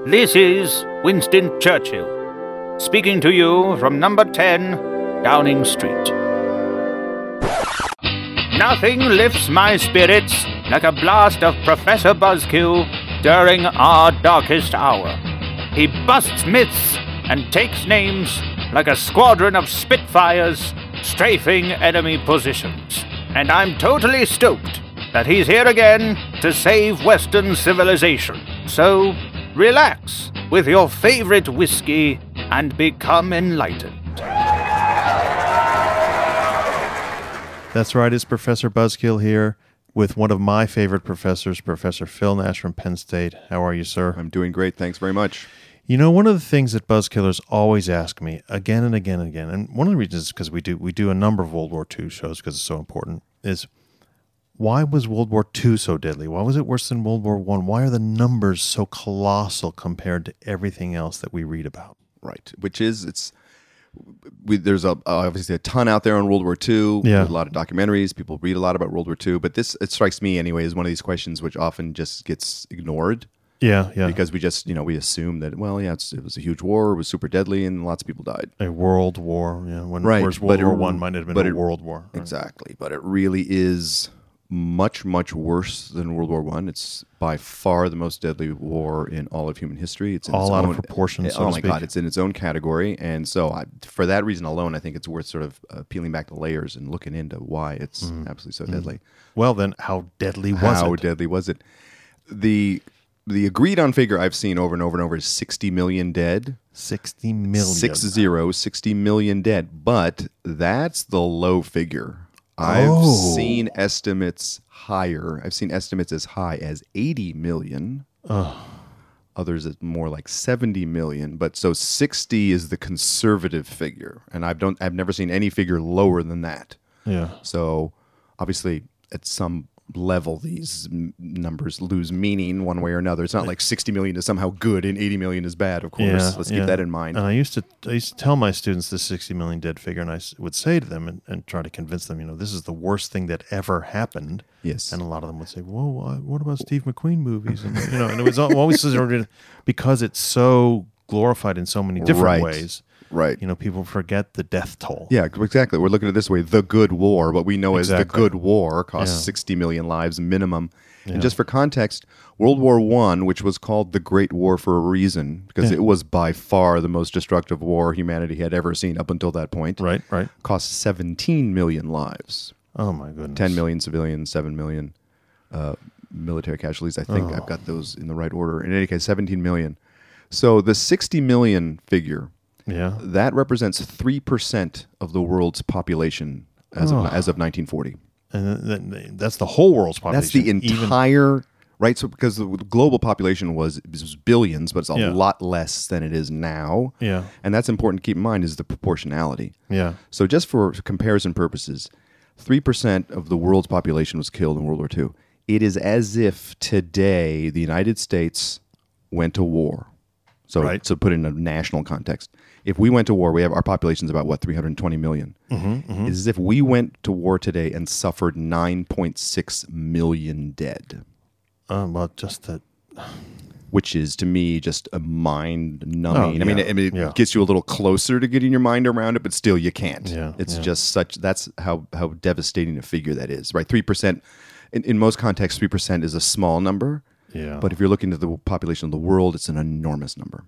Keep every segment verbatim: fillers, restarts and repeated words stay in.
This is Winston Churchill, speaking to you from number ten, Downing Street. Nothing lifts my spirits like a blast of Professor Buzzkill during our darkest hour. He busts myths and takes names like a squadron of Spitfires strafing enemy positions. And I'm totally stoked that he's here again to save Western civilization. So, relax with your favorite whiskey and become enlightened. That's right, it's Professor Buzzkill here with one of my favorite professors, Professor Phil Nash from Penn State. How are you, sir? I'm doing great. Thanks very much. You know, one of the things that Buzzkillers always ask me again and again and again, and one of the reasons is because we do we do a number of World War Two shows because it's so important, is why was World War Two so deadly? Why was it worse than World War One? Why are the numbers so colossal compared to everything else that we read about? Right, which is, it's we, there's a, obviously a ton out there on World War Two. Yeah. There's a lot of documentaries. People read a lot about World War Two. But this, it strikes me anyway, as one of these questions which often just gets ignored. Yeah, yeah. Because we just, you know, we assume that, well, yeah, it's, it was a huge war, it was super deadly, and lots of people died. A world war, yeah. When, Right, whereas World but War it- One might have been but a it- world war. Right? Exactly. But it really is much, much worse than World War One. It's by far the most deadly war in all of human history. It's in All its out of own, proportion, so oh to my speak. God, it's in its own category. And so I, for that reason alone, I think it's worth sort of uh, peeling back the layers and looking into why it's absolutely so deadly. Well, then, how deadly was How it? deadly was it? The the agreed on figure I've seen over and over and over is sixty million dead. sixty million. Six zero, sixty million dead. But that's the low figure. I've Oh. seen estimates higher. I've seen estimates as high as eighty million. Others at more like seventy million. But so sixty is the conservative figure. And I've don't I've never seen any figure lower than that. Yeah. So obviously at some level these m- numbers lose meaning one way or another. It's not like sixty million is somehow good and eighty million is bad, of course. Yeah, Let's yeah. keep that in mind. And I used to I used to tell my students the sixty million dead figure, and I s- would say to them and, and try to convince them, you know, this is the worst thing that ever happened. Yes. And a lot of them would say, "Whoa, uh, what about Steve McQueen movies?" And you know, and it was al- always sort of because it's so glorified in so many different Right. ways. Right. You know, people forget the death toll. Yeah, exactly. We're looking at it this way: the good war, what we know as Exactly. the good war, cost Yeah. sixty million lives minimum. Yeah. And just for context, World War One, which was called the Great War for a reason, because Yeah. it was by far the most destructive war humanity had ever seen up until that point, Right. Right. cost seventeen million lives. Oh my goodness. ten million civilians, seven million uh, military casualties. I think Oh. I've got those in the right order. In any case, seventeen million. So the sixty million figure, Yeah. that represents three percent of the world's population as, Oh. of, as of nineteen forty. And then, then that's the whole world's population. That's the even- entire, right? So because the global population was, was billions, but it's a Yeah. lot less than it is now. Yeah. And that's important to keep in mind is the proportionality. Yeah. So just for comparison purposes, three percent of the world's population was killed in World War Two. It is as if today the United States went to war. So Right. to put it in a national context, if we went to war, we have our population's about, what, three hundred twenty million. Mm-hmm, It's as if we went to war today and suffered nine point six million dead, Uh, well, just that. which is, to me, just a mind-numbing. Oh, I mean, yeah, it, I mean, it yeah. gets you a little closer to getting your mind around it, but still you can't. Yeah, it's yeah. just such, that's how, how devastating a figure that is, right? three percent, in, in most contexts, three percent is a small number, Yeah. but if you're looking at the population of the world, it's an enormous number.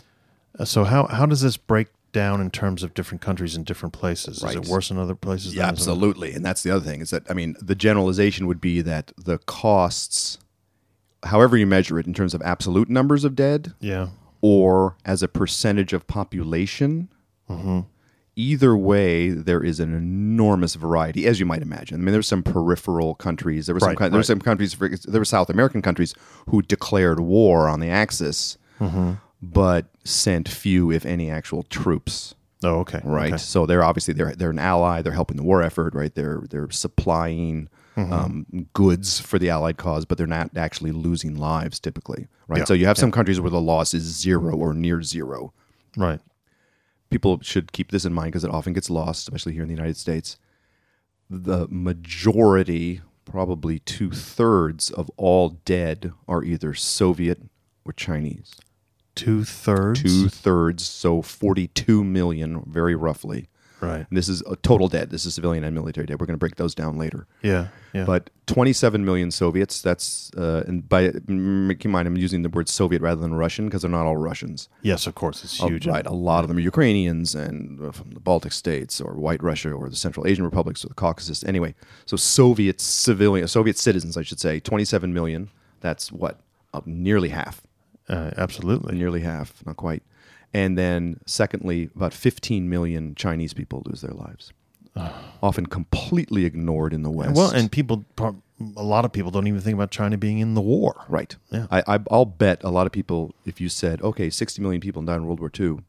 Uh, So how how does this break down in terms of different countries and different places? Is Right. it worse in other places? Yeah, than is in- absolutely. And that's the other thing is that, I mean, the generalization would be that the costs, however you measure it in terms of absolute numbers of dead Yeah. or as a percentage of population, Mm-hmm. either way, there is an enormous variety, as you might imagine. I mean, there's some peripheral countries. There were some, Right, coun- there were right. some countries, for, there were South American countries who declared war on the Axis, Mm-hmm. but sent few, if any, actual troops. Oh, okay. Right. Okay. So they're obviously they're they're an ally. They're helping the war effort. Right. They're they're supplying Mm-hmm. um, goods for the Allied cause, but they're not actually losing lives typically. Right. Yeah, So you have some countries where the loss is zero or near zero. Right. People should keep this in mind because it often gets lost, especially here in the United States. The majority, probably two thirds of all dead, are either Soviet or Chinese. Two thirds. Two thirds, so forty-two million, very roughly. Right. And this is a total dead. This is civilian and military dead. We're going to break those down later. Yeah. Yeah. But twenty-seven million Soviets. That's uh, and by keep in mind, I'm using the word Soviet rather than Russian because they're not all Russians. yes, of course, it's Uh, huge. right. A lot of them are Ukrainians and uh, from the Baltic states or White Russia or the Central Asian republics or the Caucasus. Anyway, so Soviet civilian, Soviet citizens, I should say, twenty-seven million. That's what uh, nearly half. Uh, absolutely. Nearly half, not quite. And then, secondly, about fifteen million Chinese people lose their lives, often completely ignored in the West. Well, and people, a lot of people don't even think about China being in the war. right, Yeah. I, I, I'll bet a lot of people, if you said, okay, sixty million people died in World War Two,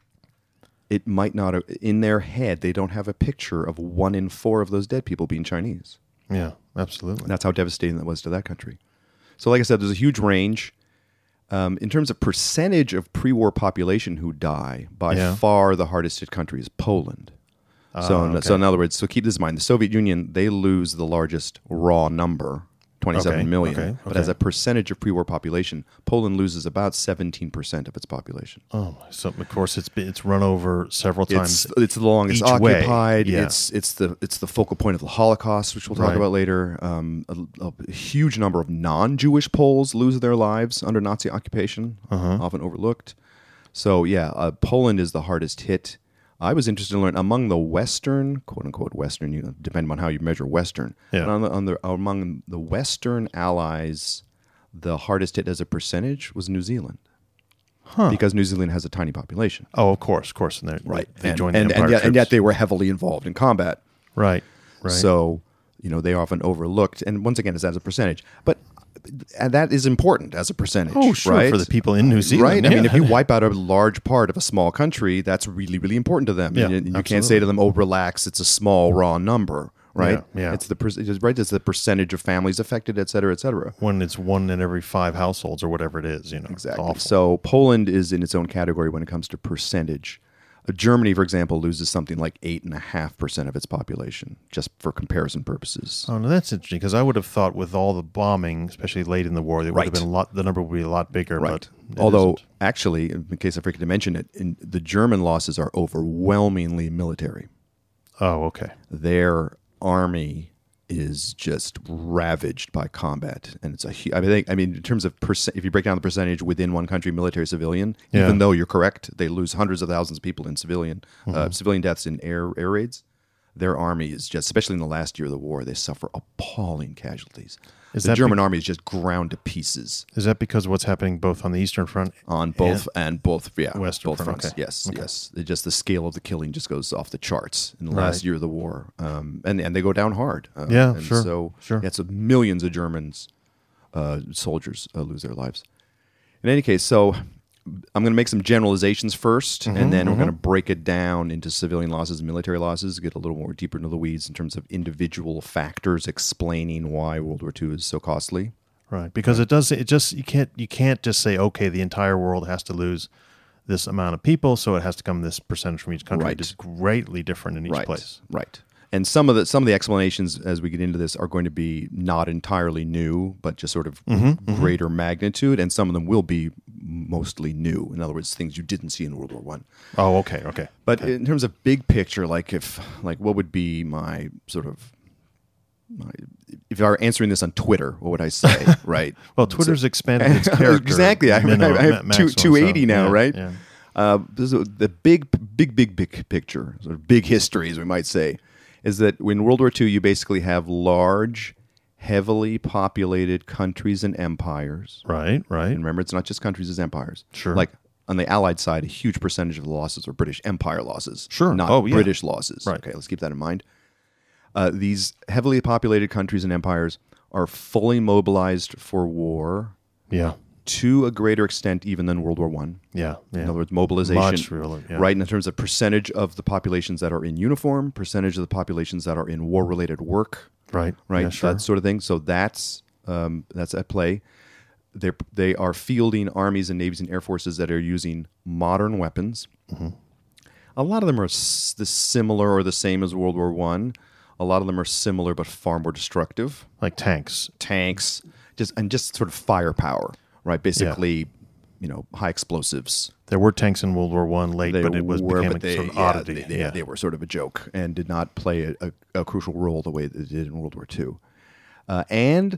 it might not have, in their head, they don't have a picture of one in four of those dead people being Chinese. Yeah, absolutely. That's how devastating that was to that country. So, like I said, there's a huge range. Um, in terms of percentage of pre-war population who die, by Yeah. far the hardest hit country is Poland. so, Ah, in- okay. so in other words, so keep this in mind: the Soviet Union, they lose the largest raw number, twenty-seven Okay, million. okay, But okay. as a percentage of pre-war population, Poland loses about seventeen percent of its population. Oh, my. So of course it's been, it's run over several times. It's it's the longest each way. occupied. Yeah. It's it's the it's the focal point of the Holocaust, which we'll talk Right. about later. Um, a, a huge number of non-Jewish Poles lose their lives under Nazi occupation, Uh-huh. often overlooked. So yeah, uh, Poland is the hardest hit. I was interested to learn among the Western, quote unquote Western, you know, depending on how you measure Western. Yeah. But on the, on the, among the Western allies, the hardest hit as a percentage was New Zealand. Huh. Because New Zealand has a tiny population. Oh, of course, of course. And they Right. They and, joined and, the Empire and, yet, and yet troops. they were heavily involved in combat. Right. Right. So, you know, they are often overlooked. And once again, it's as a percentage. But and that is important as a percentage. oh, sure, right? for the people in New Zealand. Right? I mean, yeah. if you wipe out a large part of a small country, that's really, really important to them. Yeah, And you, you can't absolutely. say to them, oh, relax, it's a small, raw number. Right? Yeah, yeah. It's the per- it's, right. It's the percentage of families affected, et cetera, et cetera. when it's one in every five households or whatever it is, you know, it's Exactly. awful. So Poland is in its own category when it comes to percentage. Uh, Germany, for example, loses something like eight and a half percent of its population, just for comparison purposes. Oh, no, that's interesting because I would have thought with all the bombing, especially late in the war, there would have Right. been a lot. The number would be a lot bigger. Right. But it Although, isn't. actually, in case I forget to mention it, in, the German losses are overwhelmingly military. oh, okay, Their army is just ravaged by combat, and it's a. hu- I think. I mean, in terms of percent, if you break down the percentage within one country, military, civilian, Yeah. even though you're correct, they lose hundreds of thousands of people in civilian uh, Mm-hmm. civilian deaths in air air raids. Their army is just, especially in the last year of the war, they suffer appalling casualties. Is the that German be- army is just ground to pieces is that because of what's happening both on the Eastern Front on both and, both yeah Western both front, fronts. okay. Yes, Okay. yes. It just the scale of the killing just goes off the charts in the Right. last year of the war, um, and and they go down hard. Um, Yeah, and sure, So sure. yeah, so millions of Germans uh, soldiers uh, lose their lives. In any case, so I'm going to make some generalizations 1st Mm-hmm, and then we're going to break it down into civilian losses and military losses, get a little more deeper into the weeds in terms of individual factors explaining why World War Two is so costly. right? Because it does. It just you can't you can't just say okay, the entire world has to lose this amount of people, so it has to come this percentage from each country. Right. It is greatly different in each right, place. Right. And some of the some of the explanations as we get into this are going to be not entirely new, but just sort of Mm-hmm, greater magnitude, and some of them will be mostly new. In other words, things you didn't see in World War One. Oh, okay, okay. But in terms of big picture, like if like what would be my sort of my, if I were answering this on Twitter, what would I say? Right. Well, Twitter's expanded its character. Exactly. I, I, minimum- I have ma- two, maximum, two eighty so, now, yeah, right? Yeah. Uh, this is the big, big, big, big picture, sort of big history, as we might say, is that in World War Two, you basically have large, heavily populated countries and empires. Right, right. And remember, it's not just countries, it's empires. Sure. Like on the Allied side, a huge percentage of the losses are British Empire losses. Sure. Not Oh, yeah. British losses. Right. Okay, let's keep that in mind. Uh, these heavily populated countries and empires are fully mobilized for war Yeah, to a greater extent even than World War One. yeah, yeah. In other words, mobilization, Much really, yeah. right, in terms of percentage of the populations that are in uniform, percentage of the populations that are in war-related work, Right, right, Yeah, sure. that sort of thing. So that's um, that's at play. They they are fielding armies and navies and air forces that are using modern weapons. Mm-hmm. A lot of them are s- the similar or the same as World War One. A lot of them are similar but far more destructive. Like tanks. Tanks, just and just sort of firepower, right? Basically, you know, high explosives. There were tanks in World War One late, They but it was were, became but a they, sort of yeah, oddity. They, they, yeah. they were sort of a joke and did not play a, a, a crucial role the way they did in World War Two. Uh, and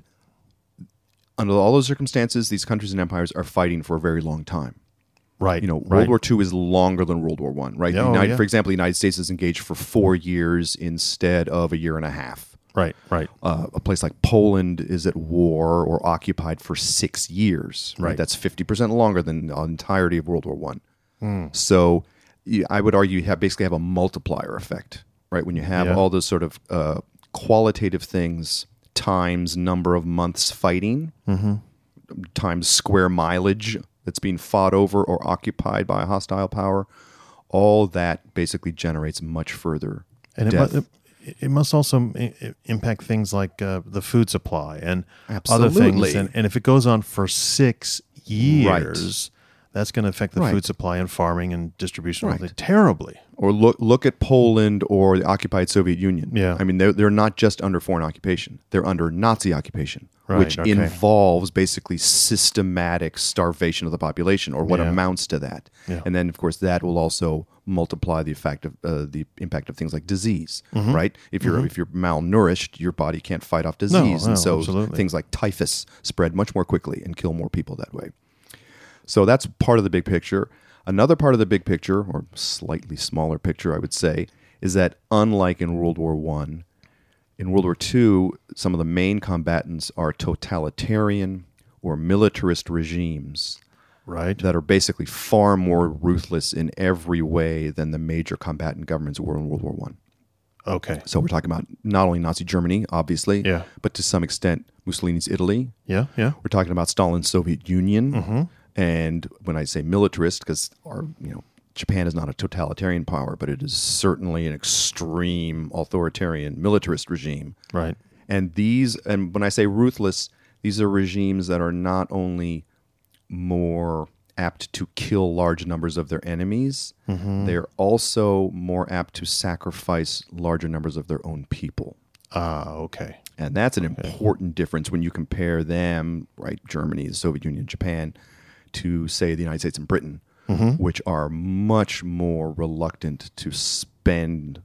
under all those circumstances, these countries and empires are fighting for a very long time. right. You know, right. World War Two is longer than World War One, right? Yeah, The oh, United, yeah. For example, the United States is engaged for four years instead of a year and a half. Right, right. Uh, a place like Poland is at war or occupied for six years. Right, Right. that's fifty percent longer than the entirety of World War One. Hmm. So, you, I would argue you have basically have a multiplier effect, right? When you have Yeah. all those sort of uh, qualitative things times number of months fighting, Mm-hmm. times square mileage that's being fought over or occupied by a hostile power, all that basically generates much further And it, death. mu- it, it must also i- i- impact things like uh, the food supply and other Absolutely. things. And, and if it goes on for six years, that's going to affect the Right. food supply and farming and distribution Right. terribly. Or look look at Poland or the occupied Soviet Union. Yeah. I mean, they're, they're not just under foreign occupation. They're under Nazi occupation, Right, which okay. involves basically systematic starvation of the population or what Yeah. amounts to that. Yeah. And then, of course, that will also multiply the effect of uh, the impact of things like disease, Mm-hmm. right? If you're if you're malnourished, your body can't fight off disease. no, and so absolutely. things like typhus spread much more quickly and kill more people that way. So that's part of the big picture. Another part of the big picture, or slightly smaller picture, I would say, is that unlike in World War One, in World War Two, some of the main combatants are totalitarian or militarist regimes Right. that are basically far more ruthless in every way than the major combatant governments were in World War One. Okay. So we're talking about not only Nazi Germany, obviously, Yeah. but to some extent Mussolini's Italy. Yeah, yeah. We're talking about Stalin's Soviet Union. Mm-hmm. And when I say militarist, because our, you know, Japan is not a totalitarian power, but it is certainly an extreme authoritarian militarist regime. Right. And these, and when I say ruthless, these are regimes that are not only more apt to kill large numbers of their enemies, Mm-hmm. they're also more apt to sacrifice larger numbers of their own people. Ah, okay. And that's an important difference when you compare them, right, Germany, the Soviet Union, Japan, to, say, the United States and Britain, Mm-hmm. which are much more reluctant to spend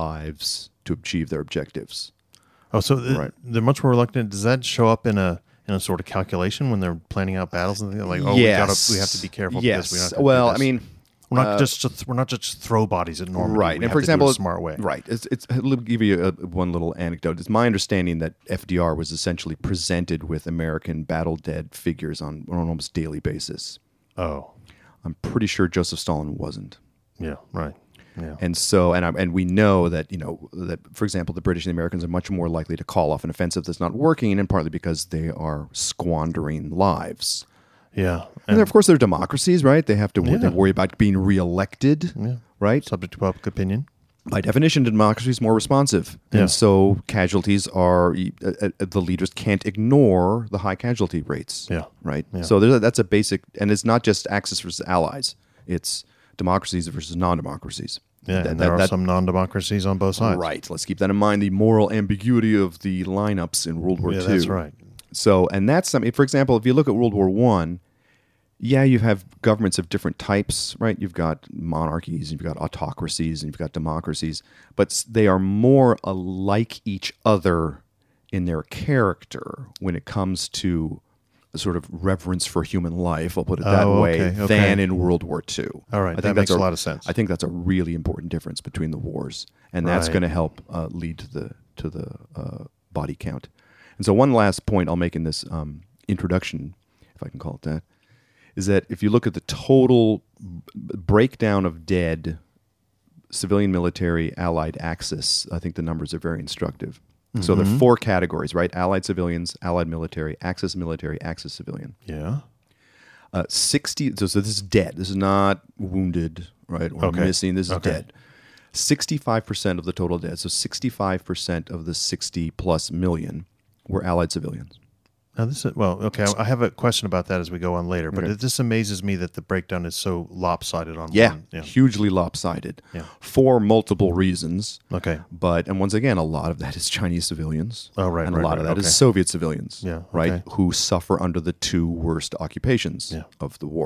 lives to achieve their objectives. Oh, so th- Right. they're much more reluctant. Does that show up in a in a sort of calculation when they're planning out battles and things like, oh, yes. we gotta we have to be careful Yes. because we have to well, do I this. mean, we're not uh, just we're not just throw bodies at Normandy. right. We And have for to do it example, a smart way. right. It's, it's, let me give you a, one little anecdote. It's my understanding that F D R was essentially presented with American battle dead figures on, on an almost daily basis. Oh, I'm pretty sure Joseph Stalin wasn't. yeah, right. Yeah. And so, and I, and we know that, you know, that, for example, the British and the Americans are much more likely to call off an offensive that's not working, and partly because they are squandering lives. Yeah. And, And of course, they're democracies, right? They have to Yeah. they worry about being reelected, Yeah. right? subject to public opinion. By definition, democracy is more responsive. Yeah. And so casualties are, uh, uh, the leaders can't ignore the high casualty rates. Yeah. Right? Yeah. So there's a, that's a basic, and it's not just Axis versus allies. It's democracies versus non-democracies. Yeah. That- and there that- are that- some non-democracies on both sides. Right. Let's keep that in mind. The moral ambiguity of the lineups in World War Yeah, Two. that's right. So, and that's something. For example, if you look at World War One, yeah, you have governments of different types, right? You've got monarchies, you've got autocracies, and you've got democracies, but s- they are more alike each other in their character when it comes to a sort of reverence for human life. I'll put it that Oh, way, okay, okay. than in World War Two. All right, I that think makes that's a lot of sense. I think that's a really important difference between the wars, and that's Right. going to help uh, lead to the to the uh, body count. And so, one last point I'll make in this um, introduction, if I can call it that, is that if you look at the total b- breakdown of dead civilian, military, allied axis, I think the numbers are very instructive. So there are four categories, right? Allied civilians, allied military, axis military, axis civilian. Yeah. Uh, sixty. So, so this is dead. This is not wounded, right? Or Okay. missing. This is Okay. dead. Sixty-five percent of the total dead. So sixty-five percent of the sixty plus million were Allied civilians. Now this is well, okay. I I have a question about that as we go on later, but Okay. it just amazes me that the breakdown is so lopsided on Yeah, one. Yeah. hugely lopsided Yeah. for multiple reasons. Okay. But and once again, a lot of that is Chinese civilians. Oh, right, and right, a lot right, of that is okay. Soviet civilians. Yeah, right, okay. who suffer under the two worst occupations Yeah. of the war,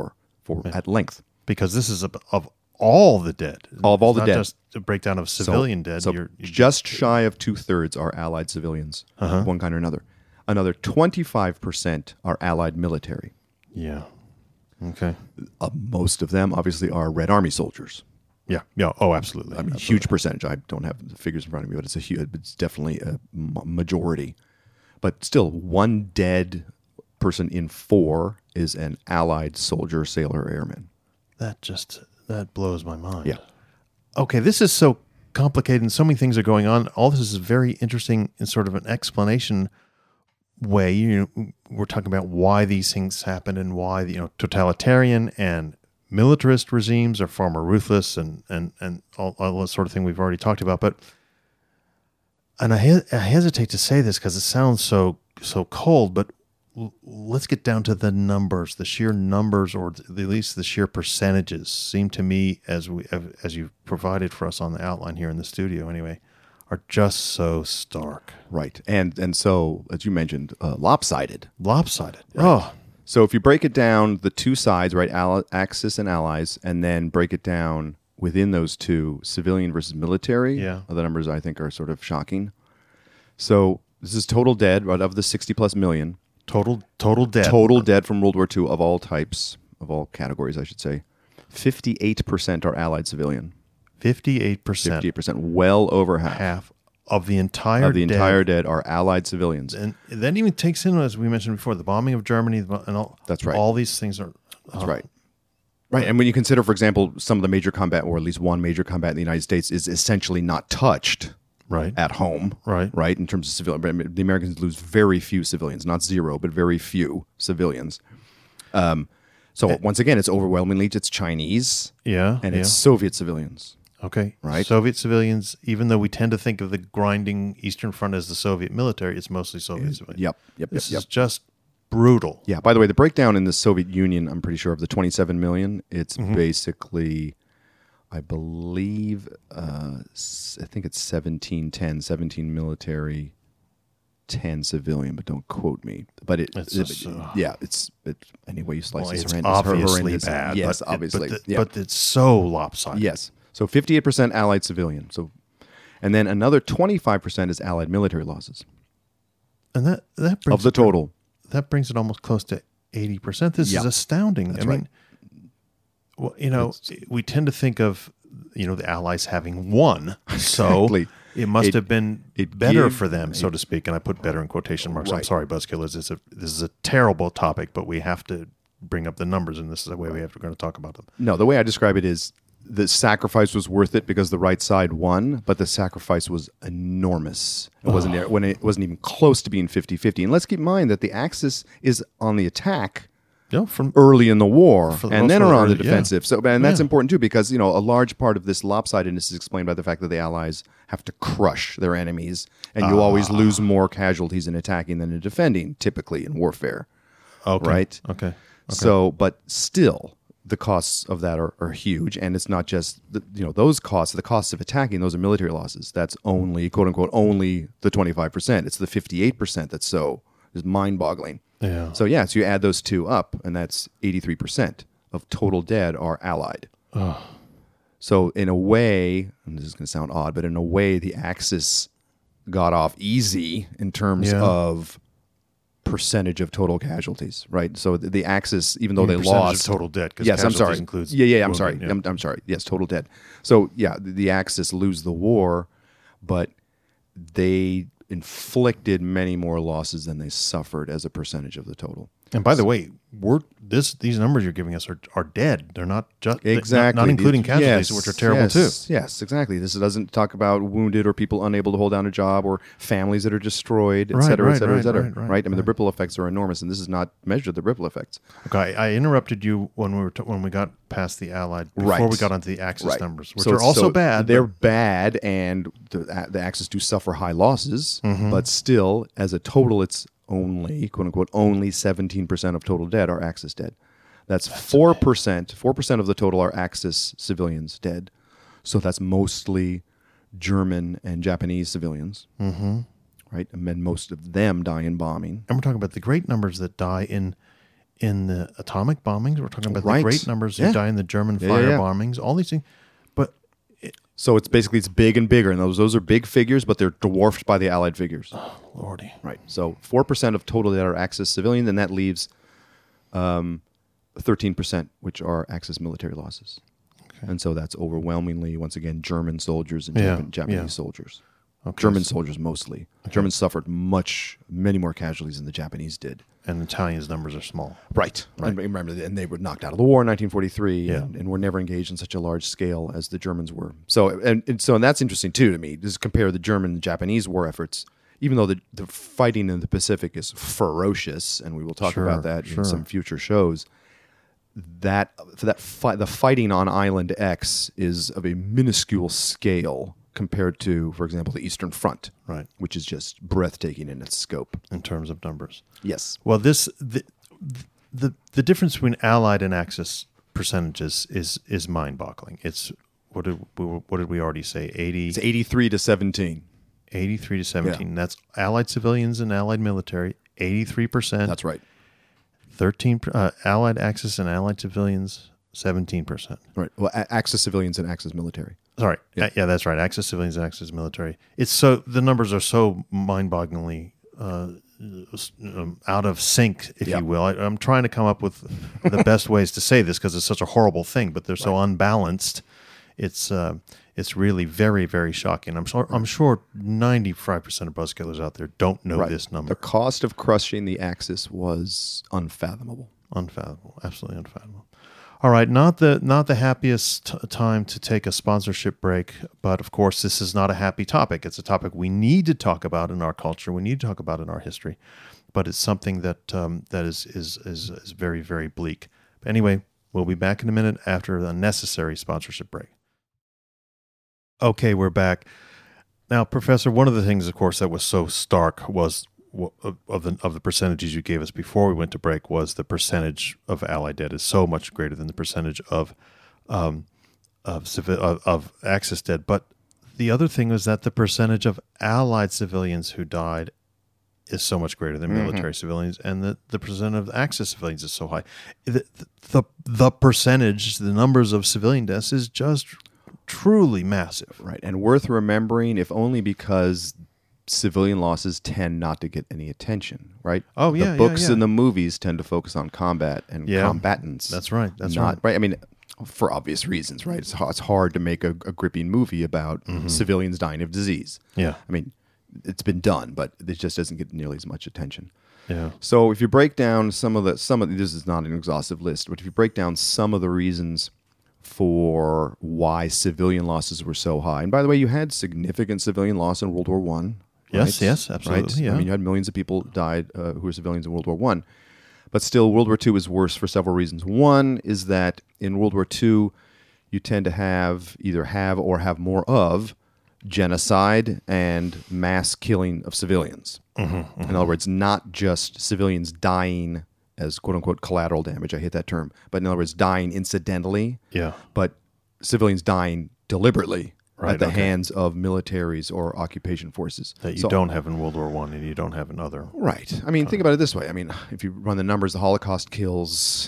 for at length. Because this is of, of all the dead. All of all It's the not dead. just a breakdown of civilian so, dead. So You're, you just shy of two-thirds are Allied civilians, Uh-huh. of one kind or another. Another twenty-five percent are Allied military. Yeah. Okay. Uh, most of them, obviously, are Red Army soldiers. Yeah. Yeah. Oh, absolutely. I mean, huge percentage. I don't have the figures in front of me, but it's a huge, it's definitely a m- majority. But still, one dead person in four is an Allied soldier, sailor, airman. That just that blows my mind. Yeah. Okay, this is so complicated and so many things are going on. All this is very interesting in sort of an explanation way. You know, we're talking about why these things happen and why, you know, totalitarian and militarist regimes are far more ruthless and and and all, all that sort of thing we've already talked about. But and I, he- I hesitate to say this because it sounds so so cold, but l- let's get down to the numbers. The sheer numbers, or at least the sheer percentages, seem to me, as we as you've provided for us on the outline here in the studio, anyway, are just so stark, Right. And and so, as you mentioned, uh, lopsided. lopsided. Oh, So if you break it down, the two sides, right, All- Axis and Allies, and then break it down within those two, civilian versus military, Yeah. the numbers I think are sort of shocking. So this is total dead, right, of the sixty plus million. total total dead. Total dead from World War Two of all types, of all categories, I should say. fifty-eight percent are Allied civilian. Fifty-eight percent, fifty-eight percent, well over half, half of the entire of the dead. entire dead are Allied civilians. And that even takes in, as we mentioned before, the bombing of Germany, and all. That's right. All these things are. That's right. Right. And when you consider, for example, some of the major combat, or at least one major combat in the United States, is essentially not touched Right. at home. Right. Right. In terms of civilian, the Americans lose very few civilians, not zero, but very few civilians. Um, so once again, it's overwhelmingly it's Chinese Yeah. and yeah. it's Soviet civilians. Okay. Right. Soviet civilians, even though we tend to think of the grinding Eastern Front as the Soviet military, it's mostly Soviet civilians. Yep. Yep. This yep. is just brutal. Yeah. By the way, the breakdown in the Soviet Union, I'm pretty sure of the twenty-seven million, it's basically, I believe, uh, s- I think it's seventeen ten, seventeen military, ten civilian, but don't quote me. But it, It's it- just, uh, yeah, it's it, any way you slice Well, it, it's horrendous, obviously horrendous. bad. Yes, but it- obviously. but, the- yeah. but it's so lopsided. Yes. So fifty-eight percent Allied civilian. So, and then another twenty-five percent is Allied military losses And that that brings of the total. that brings it almost close to eighty percent. This Yeah. is astounding. That's I right. mean, well, you know, we tend to think of, you know, the Allies having won, so Exactly. it must It- have been it better gave- for them, so to speak. And I put "better" in quotation marks. I'm Right. sorry, Buzzkillers. It's a this is a terrible topic, but we have to bring up the numbers, and this is the way we have to going to talk about them. No, the way I describe it is the sacrifice was worth it because the right side won, but the sacrifice was enormous. It wasn't there when it wasn't even close to being fifty-fifty. And let's keep in mind that the Axis is on the attack You know, from early in the war For the and most then part, are on the early- yeah. defensive. So and that's Yeah. important too because, you know, a large part of this lopsidedness is explained by the fact that the Allies have to crush their enemies and you always Ah. lose more casualties in attacking than in defending typically in warfare. okay, right? Okay, So, but still, the costs of that are, are huge, and it's not just the, you know those costs. The costs of attacking those are military losses. That's only quote unquote only the twenty five percent. It's the fifty eight percent that's so is mind boggling. yeah. So yeah, so you add those two up, and that's eighty three percent of total dead are Allied. So in a way, and this is going to sound odd, but in a way, the Axis got off easy in terms Yeah. of percentage of total casualties, right? So the, the Axis, even though You mean they percentage lost of total dead, 'cause yes, I'm casualties sorry. includes yeah, yeah, I'm wounded, sorry. yeah. I'm, I'm sorry. Yes, total dead. So yeah, the, the Axis lose the war, but they inflicted many more losses than they suffered as a percentage of the total. And by the way, we're this these numbers you're giving us are, are dead. They're not just Exactly. not, not including Yes, casualties, which are terrible yes, too. Yes, exactly. This doesn't talk about wounded or people unable to hold down a job or families that are destroyed, et Right, cetera, right, et cetera, et right, cetera. right, right, I mean, the ripple effects are enormous, and this is not measured, the ripple effects. Okay, I interrupted you when we were t- when we got past the Allied before Right. we got onto the Axis Right. numbers, which So- are also so bad. They're but- bad, and the, the Axis do suffer high losses, Mm-hmm. but still, as a total, it's only, quote unquote, only seventeen percent of total dead are Axis dead. That's four percent. four percent of the total are Axis civilians dead. So that's mostly German and Japanese civilians. Mm-hmm. Right? And then most of them die in bombing. and we're talking about the great numbers that die in in the atomic bombings. We're talking about Right. the great numbers Yeah. who die in the German Yeah, fire yeah. bombings. All these things, but So it's basically it's big and bigger, and those those are big figures, but they're dwarfed by the Allied figures. Lordy, Right. So four percent of total that are Axis civilian, and that leaves um, thirteen percent, which are Axis military losses. And so that's overwhelmingly, once again, German soldiers and Yeah, Japan, Japanese yeah. soldiers. Okay, German so- soldiers mostly. Germans suffered much, many more casualties than the Japanese did. and Italians' numbers are small. Right. And remember, and they were knocked out of the war in nineteen forty-three, Yeah. and, and were never engaged in such a large scale as the Germans were. So, and, and so, and that's interesting too to me. Just compare the German and Japanese war efforts. Even though the, the fighting in the Pacific is ferocious, and we will talk Sure, about that sure. in some future shows, that for that fi- the fighting on Island X is of a minuscule scale compared to, for example, the Eastern Front, Right. which is just breathtaking in its scope. In terms of numbers. Yes. Well, this the the the difference between Allied and Axis percentages is is mind-boggling. It's what did we, what did we already say? eighty, It's eighty-three to seventeen. eighty-three to seventeen. That's Allied civilians and Allied military. eighty-three percent. That's right. thirteen uh, Allied Axis and Allied civilians. seventeen percent. Right. Well, a- Axis civilians and Axis military. Sorry. Yeah. Yeah. yeah, that's right. Axis civilians and Axis military. It's so the numbers are so mind-bogglingly uh, um, out of sync, if Yeah. you will. I, I'm trying to come up with the best ways to say this because it's such a horrible thing, but they're so unbalanced. It's uh, it's really very very shocking. I'm sure I'm sure ninety-five percent of buzzkillers out there don't know Right. this The number. cost of crushing the Axis was unfathomable. Unfathomable, absolutely unfathomable. All right, not the not the happiest t- time to take a sponsorship break, but of course this is not a happy topic. It's a topic we need to talk about in our culture. We need to talk about in our history, but it's something that um, that is, is is is very very bleak. But anyway, we'll be back in a minute after a necessary sponsorship break. Okay, we're back. Now, Professor, one of the things, of course, that was so stark was of the of the percentages you gave us before we went to break was the percentage of Allied dead is so much greater than the percentage of um, of, civi- of of Axis dead. But the other thing was that the percentage of Allied civilians who died is so much greater than military civilians, and the, the percent of Axis civilians is so high. The, the the percentage, the numbers of civilian deaths is just truly massive. Right. And worth remembering, if only because civilian losses tend not to get any attention, right? Oh, yeah, The yeah, books yeah. and the movies tend to focus on combat and Yeah. combatants. That's right. That's not, right. I mean, for obvious reasons, right? It's, it's hard to make a, a gripping movie about civilians dying of disease. Yeah. I mean, it's been done, but it just doesn't get nearly as much attention. Yeah. So if you break down some of the some of this is not an exhaustive list, but if you break down some of the reasons for why civilian losses were so high, and by the way, you had significant civilian loss in World War One. Yes, right? yes, absolutely, Right? yeah. I mean, you had millions of people died uh, who were civilians in World War One, but still, World War Two is worse for several reasons. One is that in World War Two, you tend to have either have or have more of genocide and mass killing of civilians. Mm-hmm, In other words, not just civilians dying as quote unquote collateral damage. I hate that term, but in other words, dying incidentally. Yeah. But civilians dying deliberately Right, at the okay. hands of militaries or occupation forces. That you So- don't have in World War One and you don't have in other. Right. I mean, think about it this way. I mean, if you run the numbers, the Holocaust kills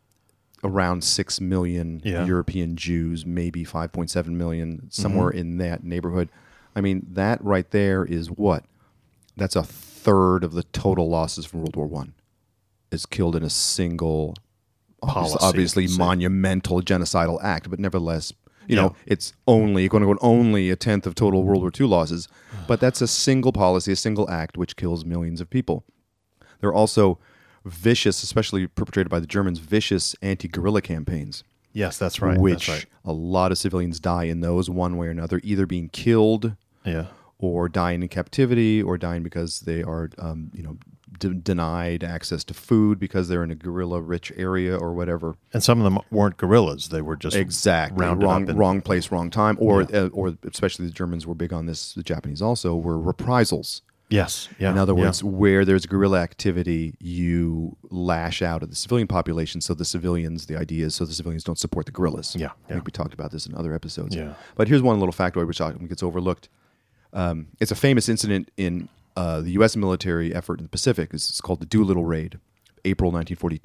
around six million Yeah. European Jews, maybe five point seven million, somewhere Mm-hmm. in that neighborhood. I mean, that right there is what? That's a third of the total losses from World War One is killed in a single, obviously, Policy, obviously say. monumental genocidal act, but nevertheless, you Yeah. know, it's only quote unquote only a tenth of total World War Two losses, but that's a single policy, a single act which kills millions of people. There are also vicious, especially perpetrated by the Germans, vicious anti-guerrilla campaigns, Yes, that's right. which That's right. a lot of civilians die in those one way or another, either being killed Yeah. or dying in captivity, or dying because they are, um, you know, d- denied access to food because they're in a guerrilla-rich area or whatever. And some of them weren't guerrillas; they were just Exactly, rounded wrong, up in- wrong place, wrong time, or uh, or especially the Germans were big on this. The Japanese also were reprisals. Yes. Yeah. In other yeah. words, where there's guerrilla activity, you lash out at the civilian population. So the civilians, the idea is, so the civilians don't support the guerrillas. Yeah, I yeah. think we talked about this in other episodes. Yeah. But here's one little factoid which often gets overlooked. Um, it's a famous incident in uh, the U S military effort in the Pacific. It's, it's called the Doolittle Raid, April nineteen forty-two.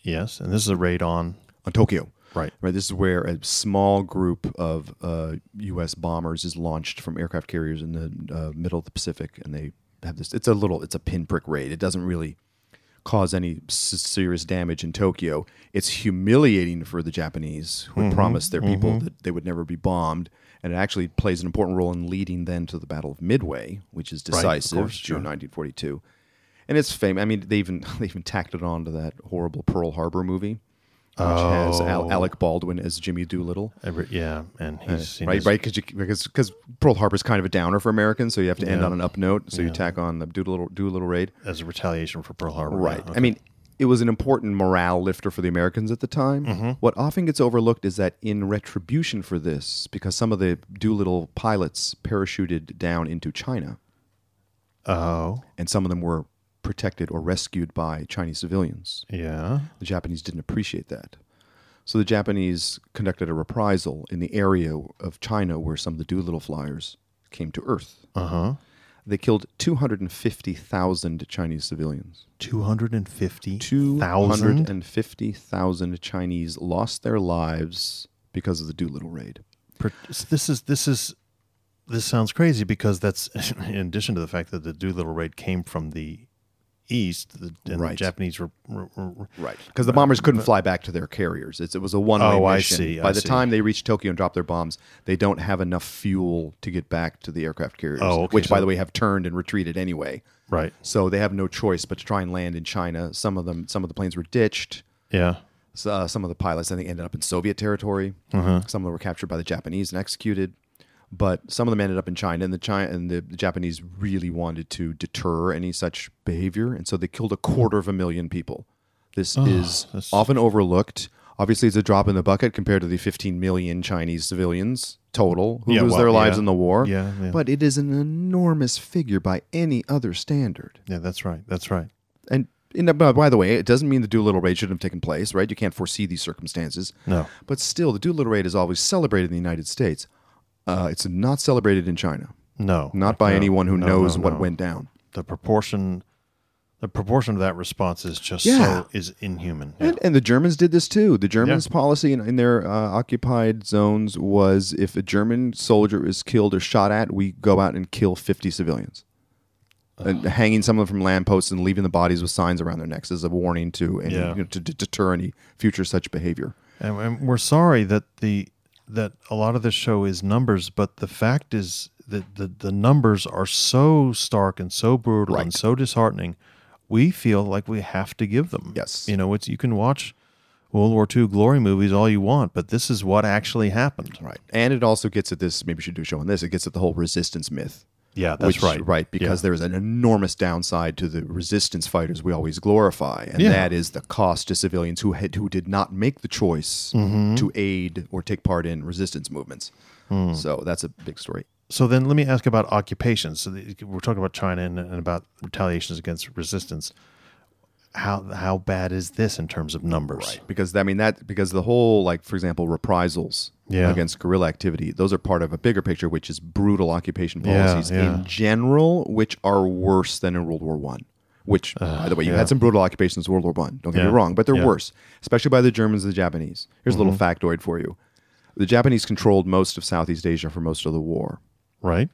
Yes, and this is a raid on on Tokyo. right. Right. This is where a small group of uh, U S bombers is launched from aircraft carriers in the uh, middle of the Pacific, and they have this. It's a little. It's a pinprick raid. It doesn't really cause any s- serious damage in Tokyo. It's humiliating for the Japanese, who had promised their people that they would never be bombed, and it actually plays an important role in leading then to the Battle of Midway, which is Right, of decisive, course, June sure. nineteen forty-two. And it's famous. I mean, they even they even tacked it on to that horrible Pearl Harbor movie, which has Al- Oh. Alec Baldwin as Jimmy Doolittle. Every, yeah, and he's seen Right, his- right, because because because Pearl Harbor's kind of a downer for Americans, so you have to end Yeah. on an up note. So you Yeah. tack on the Doolittle Doolittle raid. as a retaliation for Pearl Harbor. Right. Yeah, I okay. mean, it was an important morale lifter for the Americans at the time. Mm-hmm. What often gets overlooked is that in retribution for this, because some of the Doolittle pilots parachuted down into China, oh, and some of them were protected or rescued by Chinese civilians. yeah, The Japanese didn't appreciate that. So the Japanese conducted a reprisal in the area of China where some of the Doolittle flyers came to Earth. uh huh. They killed two hundred fifty thousand Chinese civilians. Two hundred and fifty two thousand. hundred fifty thousand Chinese lost their lives because of the Doolittle raid. This is this is this sounds crazy because that's in addition to the fact that the Doolittle raid came from the east, the, and Right. the Japanese were, were, were Right. Because the bombers couldn't fly back to their carriers. It's, it was a one-way Oh, I mission. see, By I the see. time they reach Tokyo and drop their bombs, they don't have enough fuel to get back to the aircraft carriers, Oh, okay, which, by so- the way, have turned and retreated anyway. right. So they have no choice but to try and land in China. Some of them, some of the planes were ditched. Yeah. So, uh, some of the pilots, I think, ended up in Soviet territory. Uh-huh. Some of them were captured by the Japanese and executed. But some of them ended up in China, and the China and the, the Japanese really wanted to deter any such behavior, and so they killed a quarter of a million people. This is that's- often overlooked. Obviously, it's a drop in the bucket compared to the fifteen million Chinese civilians total who Yeah, lose well, their lives yeah. in the war. Yeah, yeah. But it is an enormous figure by any other standard. Yeah, that's right. That's right. And in the, by the way, it doesn't mean the Doolittle raid shouldn't have taken place, right? You can't foresee these circumstances. No. But still, the Doolittle raid is always celebrated in the United States. Uh, it's not celebrated in China, No. not by no, anyone who no, knows no, what no. went down. The proportion the proportion of that response is just Yeah. so is inhuman. Yeah. And, and the Germans did this too. The Germans' policy in, in their uh, occupied zones was if a German soldier is killed or shot at, we go out and kill fifty civilians. And hanging some of them from lampposts and leaving the bodies with signs around their necks as a warning to any, Yeah. you know, to, to deter any future such behavior. And, and we're sorry that the that a lot of this show is numbers, but the fact is that the, the numbers are so stark and so brutal and Right. so disheartening. We feel like we have to give them. Yes. You know, it's you can watch World War Two glory movies all you want, but this is what actually happened. Right. And it also gets at this, maybe we should do a show on this, it gets at the whole resistance myth. Yeah, that's Which- right. Right, because Yeah. there's an enormous downside to the resistance fighters we always glorify, and Yeah. that is the cost to civilians who had, who did not make the choice Mm-hmm. to aid or take part in resistance movements. Hmm. So that's a big story. So then let me ask about occupations. So the, we're talking about China and, and about retaliations against resistance. How how bad is this in terms of numbers? Because I mean that because the whole, like, for example, reprisals Yeah. against guerrilla activity, those are part of a bigger picture, which is brutal occupation Yeah, policies yeah. in general, which are worse than in World War One. Which, by the way, you yeah. had some brutal occupations in World War One. Don't get Yeah, me wrong, but they're yeah. Mm-hmm. worse, especially by the Germans and the Japanese. Here's a little factoid for you: the Japanese controlled most of Southeast Asia for most of the war. Right?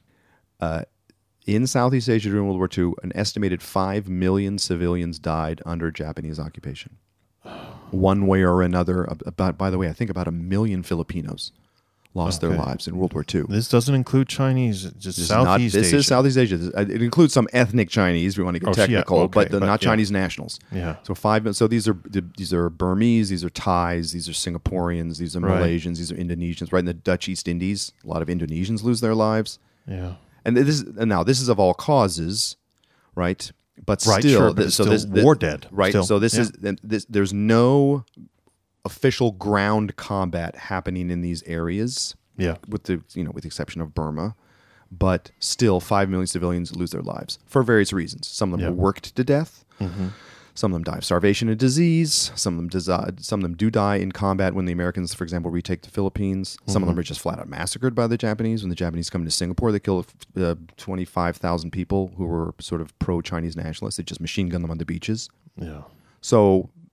In Southeast Asia during World War Two, an estimated five million civilians died under Japanese occupation. One way or another, about, by the way, I think about a million Filipinos lost their Okay. lives in World War Two. This doesn't include Chinese, just This is Southeast not, this Asia. is Southeast Asia. This- It includes some ethnic Chinese. We want to get Oh, so yeah, technical, okay, but, the, but not yeah. Chinese nationals. Yeah. So five. So these are these are Burmese. These are Thais. These are Singaporeans. These are Right. Malaysians. These are Indonesians. Right in the Dutch East Indies, a lot of Indonesians lose their lives. Yeah. And this is, and now this is of all causes, right? But Right, still, sure, but th- it's so still this, this- war dead, right? still, So this yeah. is then this. There's no official ground combat happening in these areas, Yeah. with the you know with the exception of Burma, but still five million civilians lose their lives for various reasons. Some of them Yeah. are worked to death. Mm-hmm. Some of them die of starvation and disease. Some of them desi- some of them do die in combat when the Americans, for example, retake the Philippines. Some of them are just flat out massacred by the Japanese. When the Japanese come to Singapore, they kill uh, twenty-five thousand people who were sort of pro-Chinese nationalists. They just machine gun them on the beaches. Yeah. So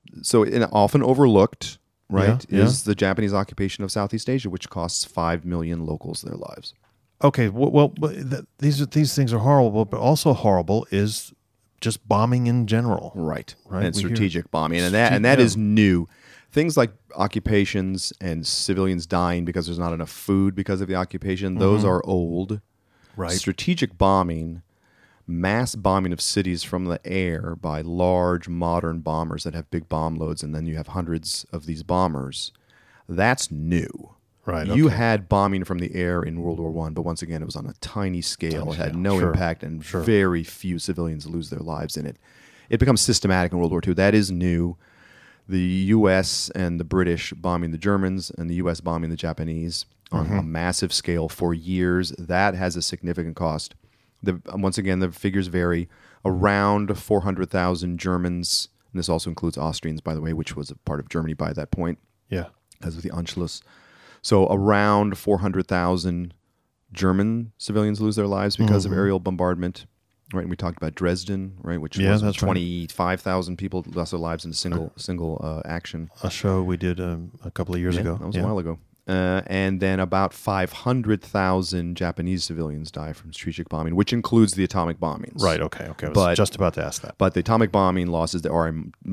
so in, often overlooked, right, Yeah, is the Japanese occupation of Southeast Asia, which costs five million locals their lives. Okay, well, well but th- these are, these things are horrible, but also horrible is just bombing in general. Right, Right, and we hear- strategic bombing, and that and Strate- that yeah. is new. Things like occupations and civilians dying because there's not enough food because of the occupation; those are old. Right. Strategic bombing, mass bombing of cities from the air by large modern bombers that have big bomb loads, and then you have hundreds of these bombers. That's new. Right, You okay. had bombing from the air in World War One, but once again, it was on a tiny scale. Tiny it had scale. no Sure. impact, and Sure. very few civilians lose their lives in it. It becomes systematic in World War Two. That is new. The U S and the British bombing the Germans, and the U S bombing the Japanese on Mm-hmm. a massive scale for years. That has a significant cost. The, once again, the figures vary. Around four hundred thousand Germans, and this also includes Austrians, by the way, which was a part of Germany by that point, Yeah. as of the Anschluss. So around four hundred thousand German civilians lose their lives because of aerial bombardment. Right, and we talked about Dresden, right, which Yeah, was that's right. twenty-five thousand people lost their lives in a single single uh, action. A show we did um, a couple of years Yeah, ago. that was yeah. a while ago. Uh, and then about five hundred thousand Japanese civilians die from strategic bombing, which includes the atomic bombings. Right, okay, okay. I was But- just about to ask that. But the atomic bombing losses are a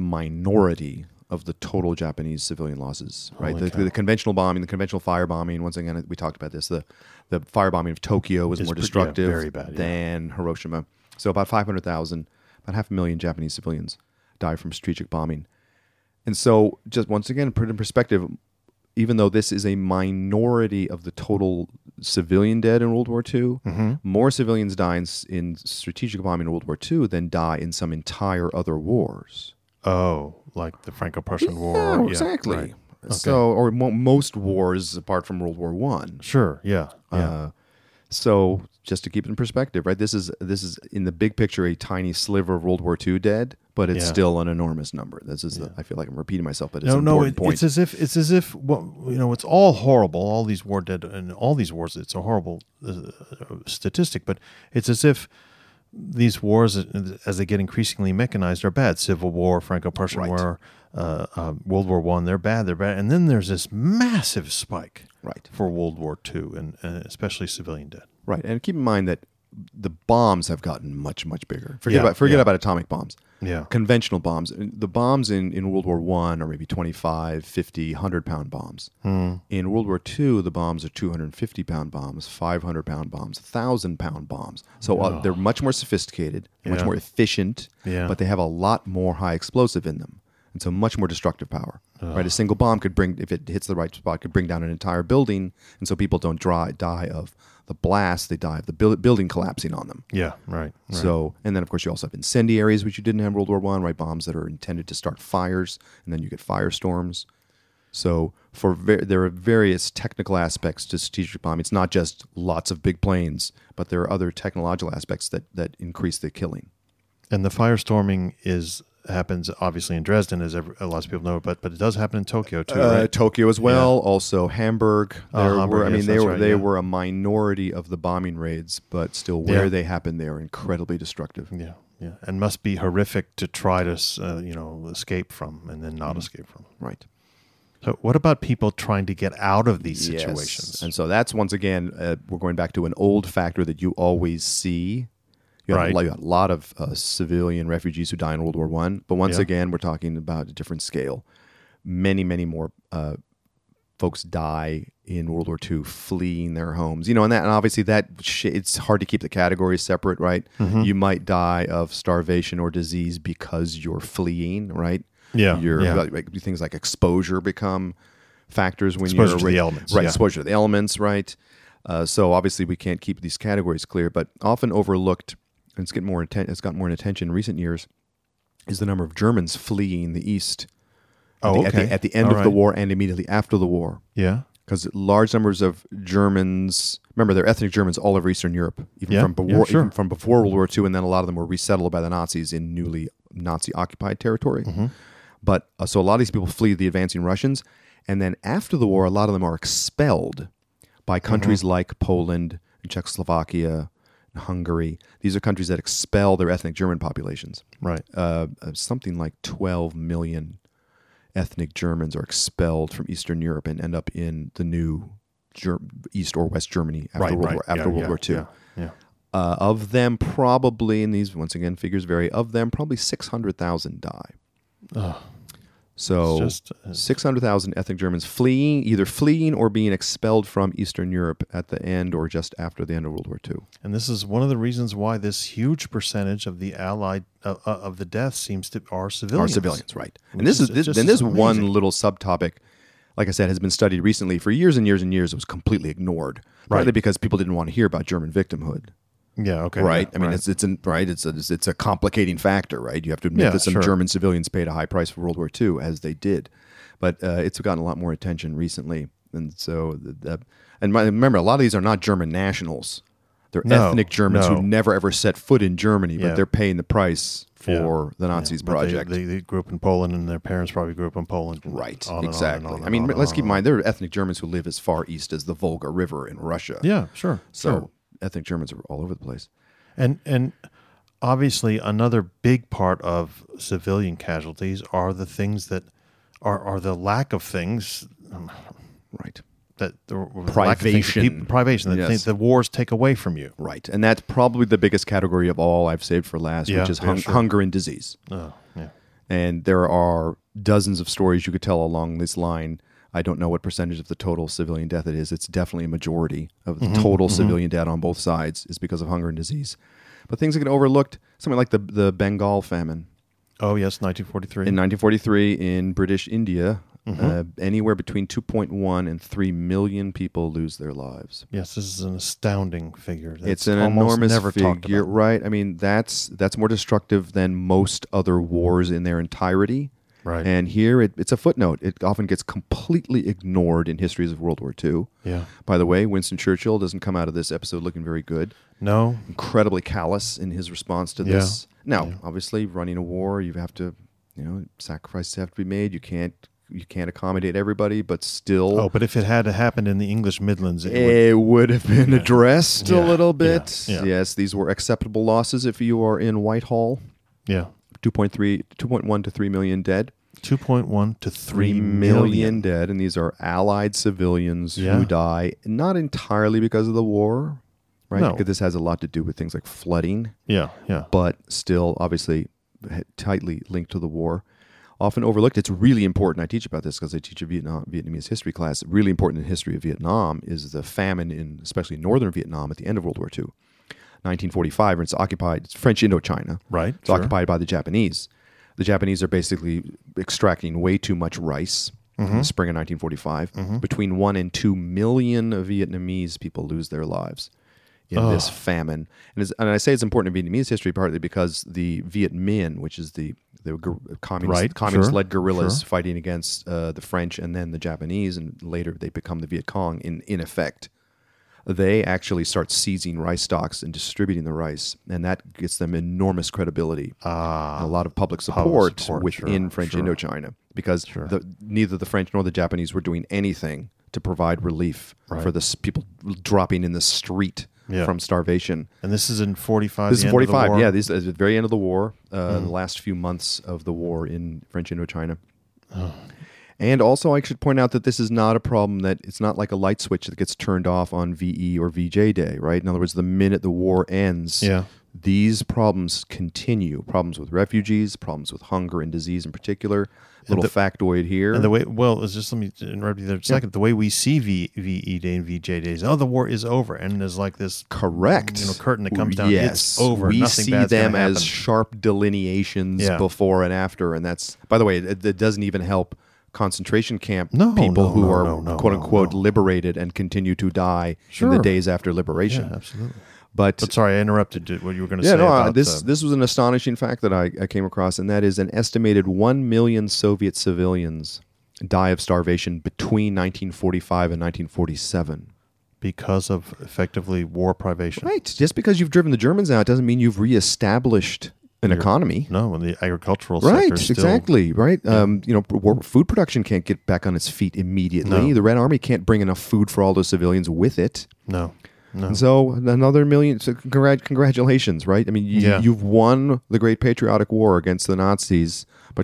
minority of the total Japanese civilian losses, right? Holy The, cow. the conventional bombing, the conventional fire bombing, once again, we talked about this, the, the fire bombing of Tokyo was It's more pre- yeah, destructive very bad, yeah. than Hiroshima. So about five hundred thousand, about half a million Japanese civilians die from strategic bombing. And so just once again, put it in perspective, even though this is a minority of the total civilian dead in World War Two, Mm-hmm. more civilians die in, s- in strategic bombing in World War Two than die in some entire other wars. Oh, like the Franco-Prussian War. Yeah, Yeah, exactly. right. So, or mo- most wars apart from World War One. Sure, yeah. yeah. Uh, so, just to keep it in perspective, right? This is this is in the big picture a tiny sliver of World War Two dead, but it's Yeah. still an enormous number. This is the, I feel like I'm repeating myself, but it's no, an no, important it, point. it's as if it's as if well, you know, it's all horrible. All these war dead and all these wars. It's a horrible uh, statistic, but it's as if these wars, as they get increasingly mechanized, are bad. Civil War, Franco-Prussian Right. War, uh, uh, World War One, they're bad. They're bad, and then there's this massive spike Right. for World War Two, and, and especially civilian dead. Right, and keep in mind that the bombs have gotten much, much bigger. Forget Yeah, about forget yeah. about atomic bombs. Yeah. Conventional bombs. The bombs in, in World War One are maybe twenty-five, fifty, one hundred pound bombs. Hmm. In World War Two, the bombs are two hundred fifty pound bombs, five hundred pound bombs, one thousand pound bombs. So uh, they're much more sophisticated, much Yeah. more efficient, Yeah. but they have a lot more high explosive in them. And so much more destructive power. Right, a single bomb could bring, if it hits the right spot, could bring down an entire building. And so people don't dry, die of the blast; they die of the buil- building collapsing on them. Yeah, right. right. So, and then of course you also have incendiaries, which you didn't have in World War One, right? Bombs that are intended to start fires, and then you get firestorms. So, for ver- there are various technical aspects to strategic bombing. It's not just lots of big planes, but there are other technological aspects that that increase the killing. And the firestorming is happens obviously in Dresden, as every, lots of people know, but but it does happen in Tokyo too, Uh, right? Tokyo as well, also Hamburg. Oh, There Hamburg, were, I yes, mean, they that's were right, they yeah. were a minority of the bombing raids, but still, where Yeah. they happened, they are incredibly destructive. Yeah, yeah, and must be horrific to try to uh, you know escape from and then Mm-hmm. not escape from. Right. So, what about people trying to get out of these Yes. situations? And so that's once again, uh, we're going back to an old factor that you always see. You have, Right. a, lot- you have a lot of uh, civilian refugees who die in World War One, but once Yeah. again, we're talking about a different scale. Many, many more uh, folks die in World War Two fleeing their homes. You know, and that, and obviously that sh- it's hard to keep the categories separate, right? Mm-hmm. You might die of starvation or disease because you're fleeing, right? Yeah, You're, yeah. like, things like exposure become factors when Exposure you're to the elements, right? yeah. Exposure to the elements, right? Uh, so obviously we can't keep these categories clear, but often overlooked, and it's getting more atten- it's gotten more attention in recent years, is the number of Germans fleeing the east. At Oh, the, okay. At the, at the end All of the right. war and immediately after the war, Yeah, because large numbers of Germans, remember they're ethnic Germans all over Eastern Europe, even Yeah, from before, yeah, sure. even from before World War Two, and then a lot of them were resettled by the Nazis in newly Nazi occupied territory. Mm-hmm. But uh, so a lot of these people flee the advancing Russians, and then after the war, a lot of them are expelled by countries Mm-hmm. like Poland and Czechoslovakia, and Hungary. These are countries that expel their ethnic German populations. right. Uh, uh, something like twelve million ethnic Germans are expelled from Eastern Europe and end up in the new Ger- East or West Germany after Right, World, right. War, after Yeah, World yeah, War Two. Yeah, yeah. Uh, of them, probably, and these, once again, figures vary, of them, probably six hundred thousand die. Ugh. So It's just, uh, six hundred thousand ethnic Germans fleeing, either fleeing or being expelled from Eastern Europe at the end or just after the end of World War Two. And this is one of the reasons why this huge percentage of the Allied uh, uh, of the deaths seems to are civilians. Are civilians, right? Which And this is- is this, just then this is one amazing. little subtopic, like I said, has been studied recently for years and years and years. It was completely ignored, partly Right. because people didn't want to hear about German victimhood. Yeah. Okay. Right. yeah, I mean, right. it's it's an, right. It's a it's a complicating factor, right? You have to admit Yeah, that some sure. German civilians paid a high price for World War Two, as they did, but uh, it's gotten a lot more attention recently, and so the, the, and my, remember, a lot of these are not German nationals; they're No, ethnic Germans no. who never ever set foot in Germany, but Yeah. they're paying the price for Yeah. the Nazis But they- project. They, they grew up in Poland, and their parents probably grew up in Poland. Right, On and on and exactly. on and I mean, on and let's on keep in and on. mind there are ethnic Germans who live as far east as the Volga River in Russia. Yeah. Sure. so sure. ethnic Germans are all over the place. And and obviously another big part of civilian casualties are the things that are are the lack of things um, Right. that the lack of things that Privation. people- privation that Yes. things- the wars take away from you. Right, and that's probably the biggest category of all I've saved for last, Yeah, which is yeah, hung- sure. hunger and disease. Oh, yeah. And there are dozens of stories you could tell along this line. I don't know what percentage of the total civilian death it is. It's definitely a majority of the total civilian death on both sides is because of hunger and disease. But things that get overlooked, something like the the Bengal famine Oh yes, nineteen forty-three. in nineteen forty-three in British India, uh, anywhere between two point one and three million people lose their lives. Yes, this is an astounding figure. That's It's an almost enormous never talked figure, about. right? I mean, that's that's more destructive than most other wars in their entirety. Right. And here, it, it's a footnote. It often gets completely ignored in histories of World War Two. Yeah. By the way, Winston Churchill doesn't come out of this episode looking very good. No. Incredibly callous in his response to Yeah. this. Now, Yeah. obviously, running a war, you have to, you know, sacrifices have to be made. You can't you can't accommodate everybody, but still. Oh, but if it had happened in the English Midlands, it would, It would have been addressed Yeah. a little bit. Yeah. Yeah. Yes, these were acceptable losses if you are in Whitehall. yeah, two point three, two point one to three million dead. two point one to Three three million million. dead, and these are Allied civilians Yeah. who die not entirely because of the war, right? No. Because this has a lot to do with things like flooding, Yeah, yeah. but still obviously tightly linked to the war. Often overlooked. It's really important. I teach about this because I teach a Vietnam Vietnamese history class. Really important in the history of Vietnam is the famine in especially northern Vietnam at the end of World War Two. nineteen forty-five, and it's occupied. It's French Indochina. Right. It's sure. occupied by the Japanese. The Japanese are basically extracting way too much rice in the spring of nineteen forty-five. Between one and two million Vietnamese people lose their lives in Oh. this famine. And, it's, and I say it's important in Vietnamese history partly because the Viet Minh, which is the the gu- communist, Right, communist-led sure, guerrillas sure. fighting against uh, the French and then the Japanese, and later they become the Viet Cong in, in effect. They actually start seizing rice stocks and distributing the rice, and that gets them enormous credibility, Ah, a lot of public support, support, within sure, French sure. Indochina, because Sure. the, neither the French nor the Japanese were doing anything to provide relief Right. for the s- people dropping in the street Yeah. from starvation. and this is in forty-five. This the is end of the forty-five. war? Yeah, this is at the very end of the war, uh, Hmm. the last few months of the war in French Indochina. And also, I should point out that this is not a problem that it's not like a light switch that gets turned off on V E or V J Day, right? In other words, the minute the war ends, Yeah. these problems continue. Problems with refugees, problems with hunger and disease in particular. Little the- factoid here. And the way, well, it's just let me interrupt you there a second. The way we see v, VE Day and V J days, oh, the war is over, and there's like this Correct. you know, curtain that comes down. Yes, It's over. We Nothing see bad's them gonna as happen. sharp delineations Yeah. before and after, and that's, by the way, it, it doesn't even help concentration camp No, people no, who no, are no, no, quote no, unquote no. liberated and continue to die in Sure. the days after liberation. Yeah, absolutely. But, But sorry, I interrupted you- what you were going to yeah, say no, uh, about this uh, this was an astonishing fact that I, I came across, and that is an estimated one million Soviet civilians die of starvation between nineteen forty-five and nineteen forty-seven. because of effectively war privation. Right. Just because you've driven the Germans out doesn't mean you've reestablished an economy. No, and the agricultural Right, sector still, exactly. Right. Um, you know, war, food production can't get back on its feet immediately. No. The Red Army can't bring enough food for all those civilians with it. No, no. And so another million. So congrat- congratulations, right? I mean, you, Yeah. you've won the Great Patriotic War against the Nazis, but can,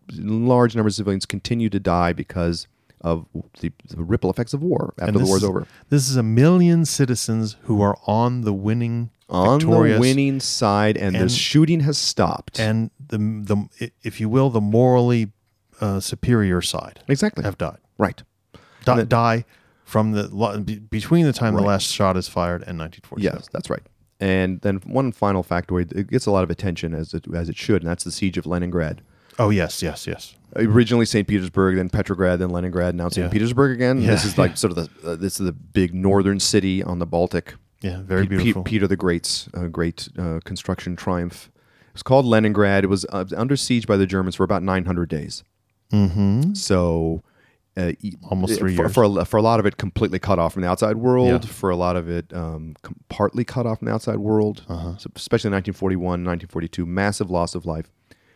large numbers of civilians continue to die because of the, the ripple effects of war after the war is over. This is a million citizens who are on the winning, on victorious, the winning side, and, and the shooting has stopped. And the the if you will, the morally uh, superior side exactly have died. Right, Di- then, die from the between the time right. the last shot is fired and nineteen forty-seven. Yes, that's right. And then one final factoid, it gets a lot of attention as it as it should, and that's the siege of Leningrad. Oh yes, yes, yes. Originally Saint Petersburg, then Petrograd, then Leningrad, now Saint Yeah. Petersburg again. Yeah. This is like sort of the uh, this is the big northern city on the Baltic. Yeah, very Pe- Pe- beautiful. Peter the Great's uh, great uh, construction triumph. It was called Leningrad. It was uh, under siege by the Germans for about nine hundred days. Mm-hmm. So uh, Almost three for, years. For a, for a lot of it, completely cut off from the outside world. Yeah. For a lot of it, um, com- partly cut off from the outside world. Uh-huh. So especially in nineteen forty-one, nineteen forty-two, massive loss of life.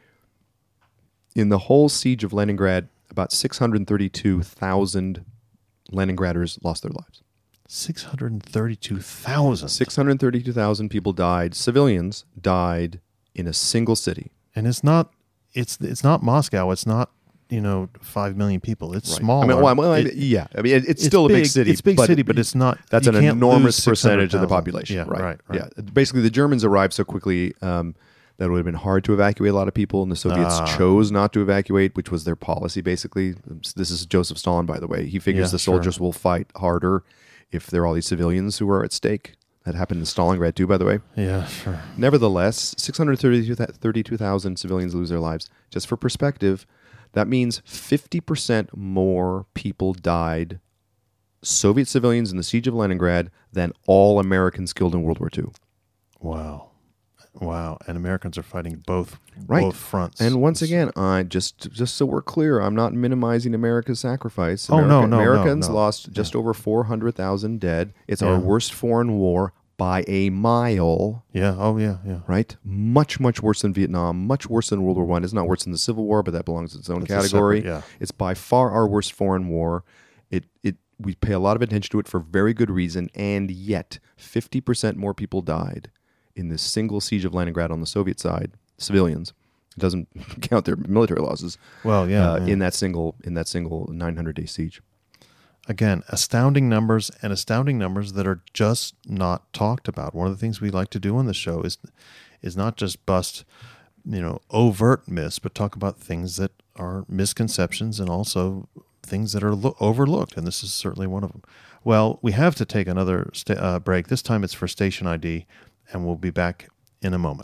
In the whole siege of Leningrad, about six hundred thirty-two thousand Leningraders lost their lives. six hundred thirty-two thousand. six hundred thirty-two thousand people died. Civilians died in a single city. And it's not it's it's not Moscow. It's not, you know, five million people. It's Right. smaller. I mean, well, well, I It- mean, yeah. I mean, it, it's, still a big city. It's a big but city, but it's not. That's you an can't enormous lose percentage of the 600,000. population. Yeah, right. right, right. Yeah. Basically, the Germans arrived so quickly um, that it would have been hard to evacuate a lot of people, and the Soviets Ah. chose not to evacuate, which was their policy, basically. This is Joseph Stalin, by the way. He figures Yeah, the sure. soldiers will fight harder if there are all these civilians who are at stake. That happened in Stalingrad, too, by the way. Yeah, sure. Nevertheless, six hundred thirty-two thousand civilians lose their lives. Just for perspective, that means fifty percent more people died, Soviet civilians in the siege of Leningrad, than all Americans killed in World War Two. Wow. Wow. And Americans are fighting both Right. both fronts. And once again, I just just so we're clear, I'm not minimizing America's sacrifice. Oh, no, no, no, Americans no. lost just over four hundred thousand dead. It's Yeah. our worst foreign war by a mile. Yeah. Oh, yeah. Yeah. Right? Much, much worse than Vietnam, much worse than World War One. It's not worse than the Civil War, but that belongs in its own That's a category. separate- yeah. It's by far our worst foreign war. It it we pay a lot of attention to it for very good reason, and yet fifty percent more people died in this single siege of Leningrad on the Soviet side, civilians. It doesn't count their military losses. Well, yeah, uh, yeah. in that single in that single nine hundred day siege. Again, astounding numbers and astounding numbers that are just not talked about. One of the things we like to do on the show is is not just bust, you know, overt myths, but talk about things that are misconceptions and also things that are lo- overlooked. And this is certainly one of them. Well, we have to take another sta- uh, break. This time it's for station I D, and we'll be back in a moment.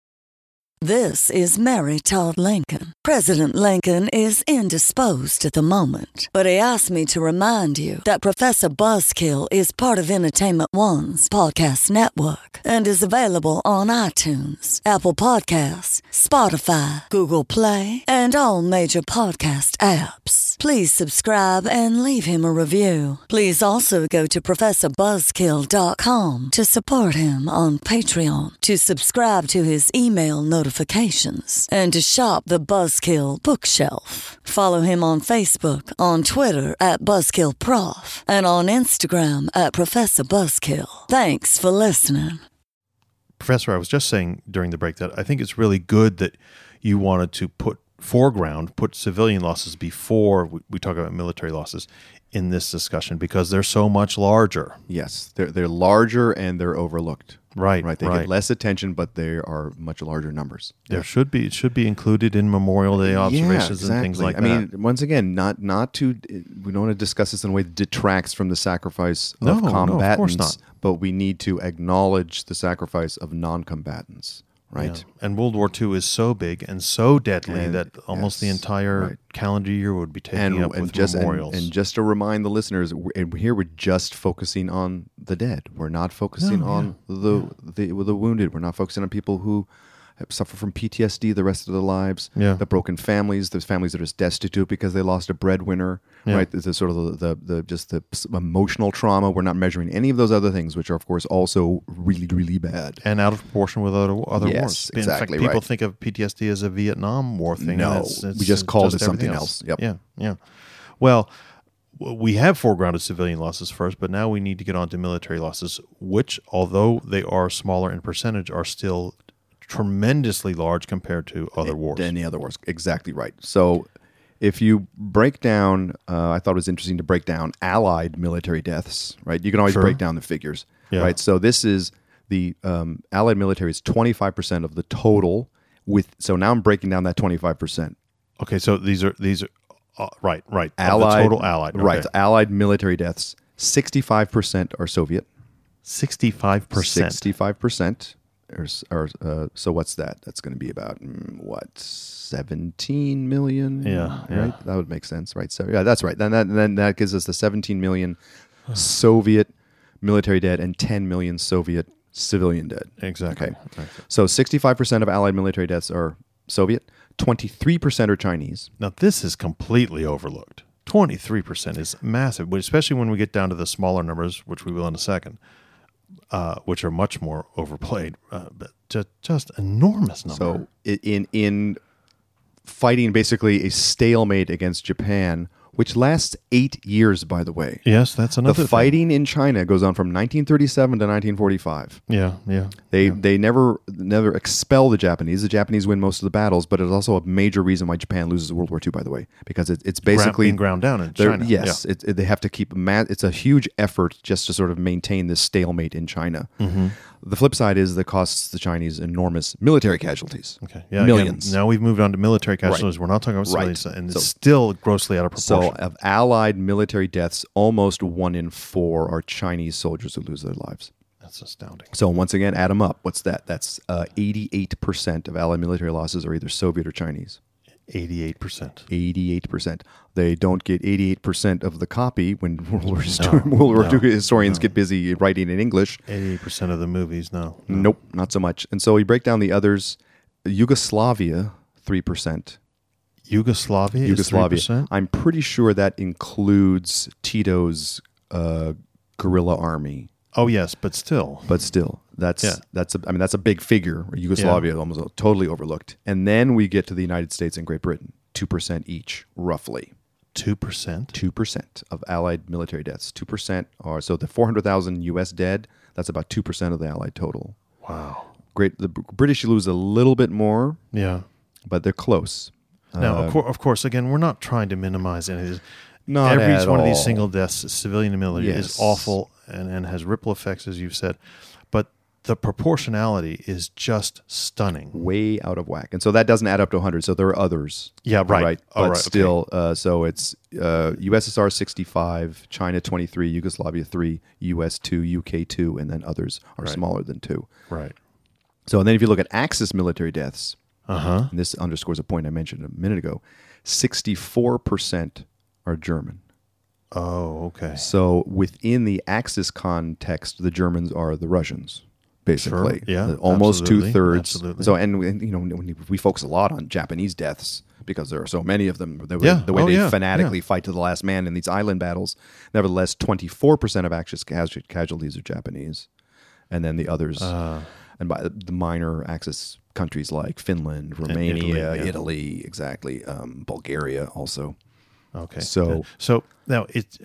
This is Mary Todd Lincoln. President Lincoln is indisposed at the moment, but he asked me to remind you that Professor Buzzkill is part of Entertainment One's podcast network and is available on iTunes, Apple Podcasts, Spotify, Google Play, and all major podcast apps. Please subscribe and leave him a review. Please also go to professor buzzkill dot com to support him on Patreon, to subscribe to his email notifications, and to shop the Buzzkill bookshelf. Follow him on Facebook, on Twitter at BuzzkillProf, and on Instagram at Professor Buzzkill. Thanks for listening. Professor, I was just saying during the break that I think it's really good that you wanted to put foreground, put civilian losses before we, we talk about military losses in this discussion because they're so much larger. Yes, they're they're larger and they're overlooked. Right, Right. They right. get less attention, but they are much larger numbers. There should be it should be included in Memorial Day observations yeah, exactly. and things like I that. mean, once again, not not to we don't want to discuss this in a way that detracts from the sacrifice of No, no, of combatants, course not. but we need to acknowledge the sacrifice of non-combatants, right? Yeah. And World War Two is so big and so deadly And- that almost the yes, entire right. calendar year would be taken And, up and with just and, memorials. and just to remind the listeners, we're, and here we're just focusing on the dead. We're not focusing No, on yeah, the, the the wounded. We're not focusing on people who have suffer from P T S D the rest of their lives. Yeah. The broken families, those families that are just destitute because they lost a breadwinner. Yeah. Right. The, the sort of the, the the just the emotional trauma. We're not measuring any of those other things, which are of course also really really bad. and out of proportion with other other Yes, wars. In exactly fact, people right. think of P T S D as a Vietnam War thing. No, and it's, it's, we just it's called it everything something else. Yep. Yeah, yeah. Well, w- we have foregrounded civilian losses first, but now we need to get on to military losses, which, although they are smaller in percentage, are still tremendously large compared to other wars. Any other wars. Exactly right. So if you break down, uh, I thought it was interesting to break down Allied military deaths, right? You can always Sure. break down the figures, Yeah. right? So this is the um, Allied military is twenty-five percent of the total. With so now I'm breaking down that twenty-five percent. Okay, so these are these are uh, right, right. Of the Allied total Allied, okay. right? Allied military deaths. Sixty-five percent are Soviet. Sixty-five percent. Sixty-five percent. Or, or uh, so what's that? That's going to be about mm, what seventeen million. Yeah, right. yeah. That would make sense, right? So yeah, that's right. Then that then that gives us the seventeen million Soviet military dead and ten million Soviet civilian dead. Exactly. Okay. Okay. So sixty-five percent of Allied military deaths are Soviet. Twenty-three percent are Chinese. Now this is completely overlooked. Twenty-three percent is massive, but especially when we get down to the smaller numbers, which we will in a second. Uh, which are much more overplayed, uh, but just just enormous number. So i- in in fighting basically a stalemate against Japan, which lasts eight years, by the way. yes, that's another The thing. fighting in China goes on from nineteen thirty-seven to nineteen forty-five. Yeah, yeah. They yeah. they never never expel the Japanese. The Japanese win most of the battles, but it's also a major reason why Japan loses World War Two. By the way, because it, it's Ground- basically being ground down in they're- China. Yes, it, it- they have to keep. Ma- it's a huge effort just to sort of maintain this stalemate in China. Mm-hmm. The flip side is that costs the Chinese enormous military casualties. Okay. Yeah. millions. Again, now we've moved on to military casualties. We're not talking about Right. civilians, and So- it's still grossly out of So, proportion. of Allied military deaths, almost one in four are Chinese soldiers who lose their lives. That's astounding. So once again, add them up. What's that? That's uh, eighty-eight percent of Allied military losses are either Soviet or Chinese. Eighty-eight percent. eighty-eight percent. They don't get eighty-eight percent of the copy when World War, No, World War no, Two historians get busy writing in English. Eighty-eight percent of the movies. No. no. Nope, not so much. And so we break down the others. Yugoslavia, three percent. Yugoslavia. Is Yugoslavia. three percent? I'm pretty sure that includes Tito's uh, guerrilla army. Oh yes, but still. But still, that's Yeah. that's a, I mean that's a big figure. Yugoslavia almost totally overlooked. And then we get to the United States and Great Britain, two percent each, roughly. Two percent. Two percent of Allied military deaths. Two percent are so the four hundred thousand U S dead. That's about two percent of the Allied total. Wow. Great. The British lose a little bit more, Yeah. but they're close. Now, Uh, of, cour- of course, again, we're not trying to minimize any of this. Not Every at one of these all. single deaths, civilian and military, Yes. is awful and, and has ripple effects, as you've said. But the proportionality is just stunning. way out of whack. And so that doesn't add up to one hundred. So there are others. Yeah, right. Oh, But right, okay. still, uh, so it's uh, U S S R sixty-five, China twenty-three, Yugoslavia three, U S two, U K two, and then others are Right. smaller than two. Right. So and then if you look at Axis military deaths, Uh huh. and this underscores a point I mentioned a minute ago, sixty-four percent are German. Oh, okay. So within the Axis context, the Germans are the Russians, basically. Sure, yeah, Uh, almost absolutely, two thirds. absolutely. So and, and you know when we focus a lot on Japanese deaths because there are so many of them. The, Yeah, the way oh, they yeah, fanatically yeah. fight to the last man in these island battles. Nevertheless, twenty-four percent of Axis casu- casualties are Japanese, and then the others, Uh, and by the minor Axis countries like Finland, Romania, Italy, yeah. Italy, exactly, um, Bulgaria also. okay. So- so now it.